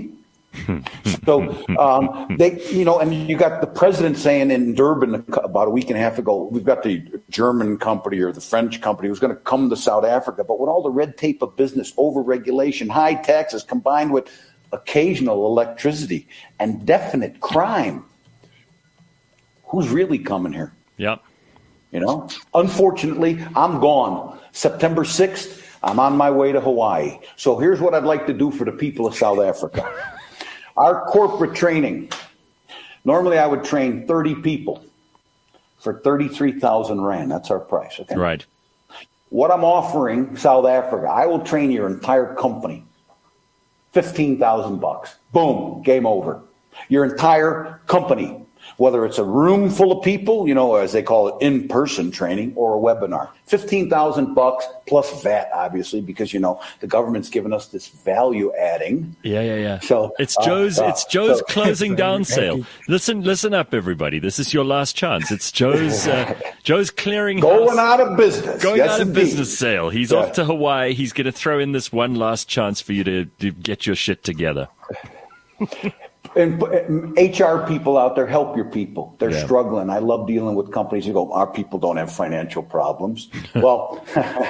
So um, they, you know, and you got the president saying in Durban about a week and a half ago, we've got the German company or the French company who's going to come to South Africa, but with all the red tape of business, over-regulation, high taxes combined with occasional electricity and definite crime, who's really coming here? Yep. You know, unfortunately, I'm gone. September sixth, I'm on my way to Hawaii. So here's what I'd like to do for the people of South Africa. Our corporate training, normally I would train thirty people for thirty-three thousand rand. That's our price. Okay. Right. What I'm offering South Africa, I will train your entire company. fifteen thousand bucks. Boom. Game over. Your entire company, whether it's a room full of people, you know, as they call it, in-person training, or a webinar. fifteen thousand bucks plus V A T, obviously, because, you know, the government's given us this value adding. Yeah, yeah, yeah. So it's Joe's, uh, it's Joe's so, closing down sale. Listen, listen up, everybody. This is your last chance. It's Joe's, uh, Joe's clearing going house, out of business. Going yes, out of indeed. business sale. He's yeah. off to Hawaii. He's going to throw in this one last chance for you to, to get your shit together. And H R people out there, help your people. They're yeah. struggling. I love dealing with companies who go, our people don't have financial problems. Well,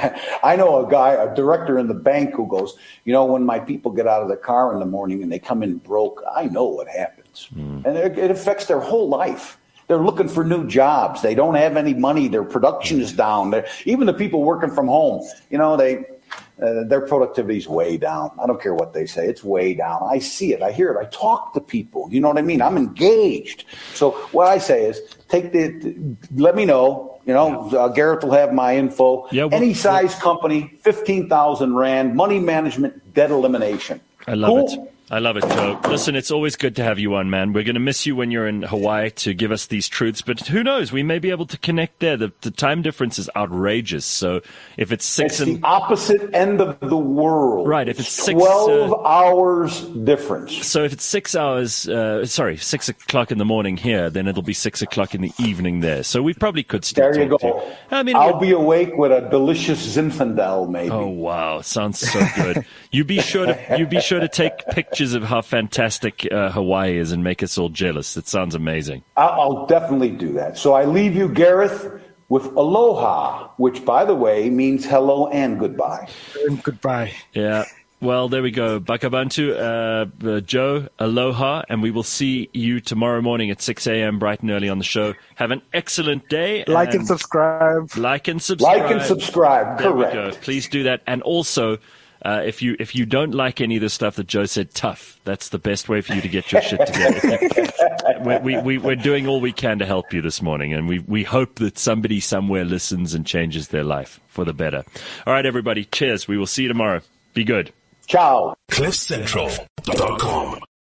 I know a guy, a director in the bank who goes, you know, when my people get out of the car in the morning and they come in broke, I know what happens. Mm. And it, it affects their whole life. They're looking for new jobs. They don't have any money. Their production is down. They're, even the people working from home, you know, they... Uh, their productivity is way down. I don't care what they say. It's way down. I see it. I hear it. I talk to people. You know what I mean? I'm engaged. So what I say is take the, let me know. You know, uh, Gareth will have my info. Yeah, well, Any size yeah. company, fifteen thousand rand, money management, debt elimination. I love cool? it. I love it, Joe. Listen, it's always good to have you on, man. We're going to miss you when you're in Hawaii to give us these truths, but who knows? We may be able to connect there. The, the time difference is outrageous. So if it's six it's and the opposite end of the world, right? If it's six, twelve uh, hours difference. So if it's six hours, uh, sorry, six o'clock in the morning here, then it'll be six o'clock in the evening there. So we probably could still. There you talk go. To you. I mean, I'll be awake with a delicious Zinfandel, maybe. Oh wow, sounds so good. you be sure to you be sure to take pictures of how fantastic. Fantastic uh, Hawaii is and make us all jealous. It sounds amazing. I'll, I'll definitely do that. So I leave you, Gareth, with aloha, which, by the way, means hello and goodbye. And goodbye. Yeah. Well, there we go. Bakabantu, uh, uh, Joe, aloha, and we will see you tomorrow morning at six a.m. bright and early on the show. Have an excellent day. Like and, and subscribe. Like and subscribe. Like and subscribe. There Correct. we go. Please do that. And also, Uh, if you if you don't like any of the stuff that Joe said, tough. That's the best way for you to get your shit together. we, we, we, we're doing all we can to help you this morning, and we, we hope that somebody somewhere listens and changes their life for the better. All right, everybody, cheers. We will see you tomorrow. Be good. Ciao. cliff central dot com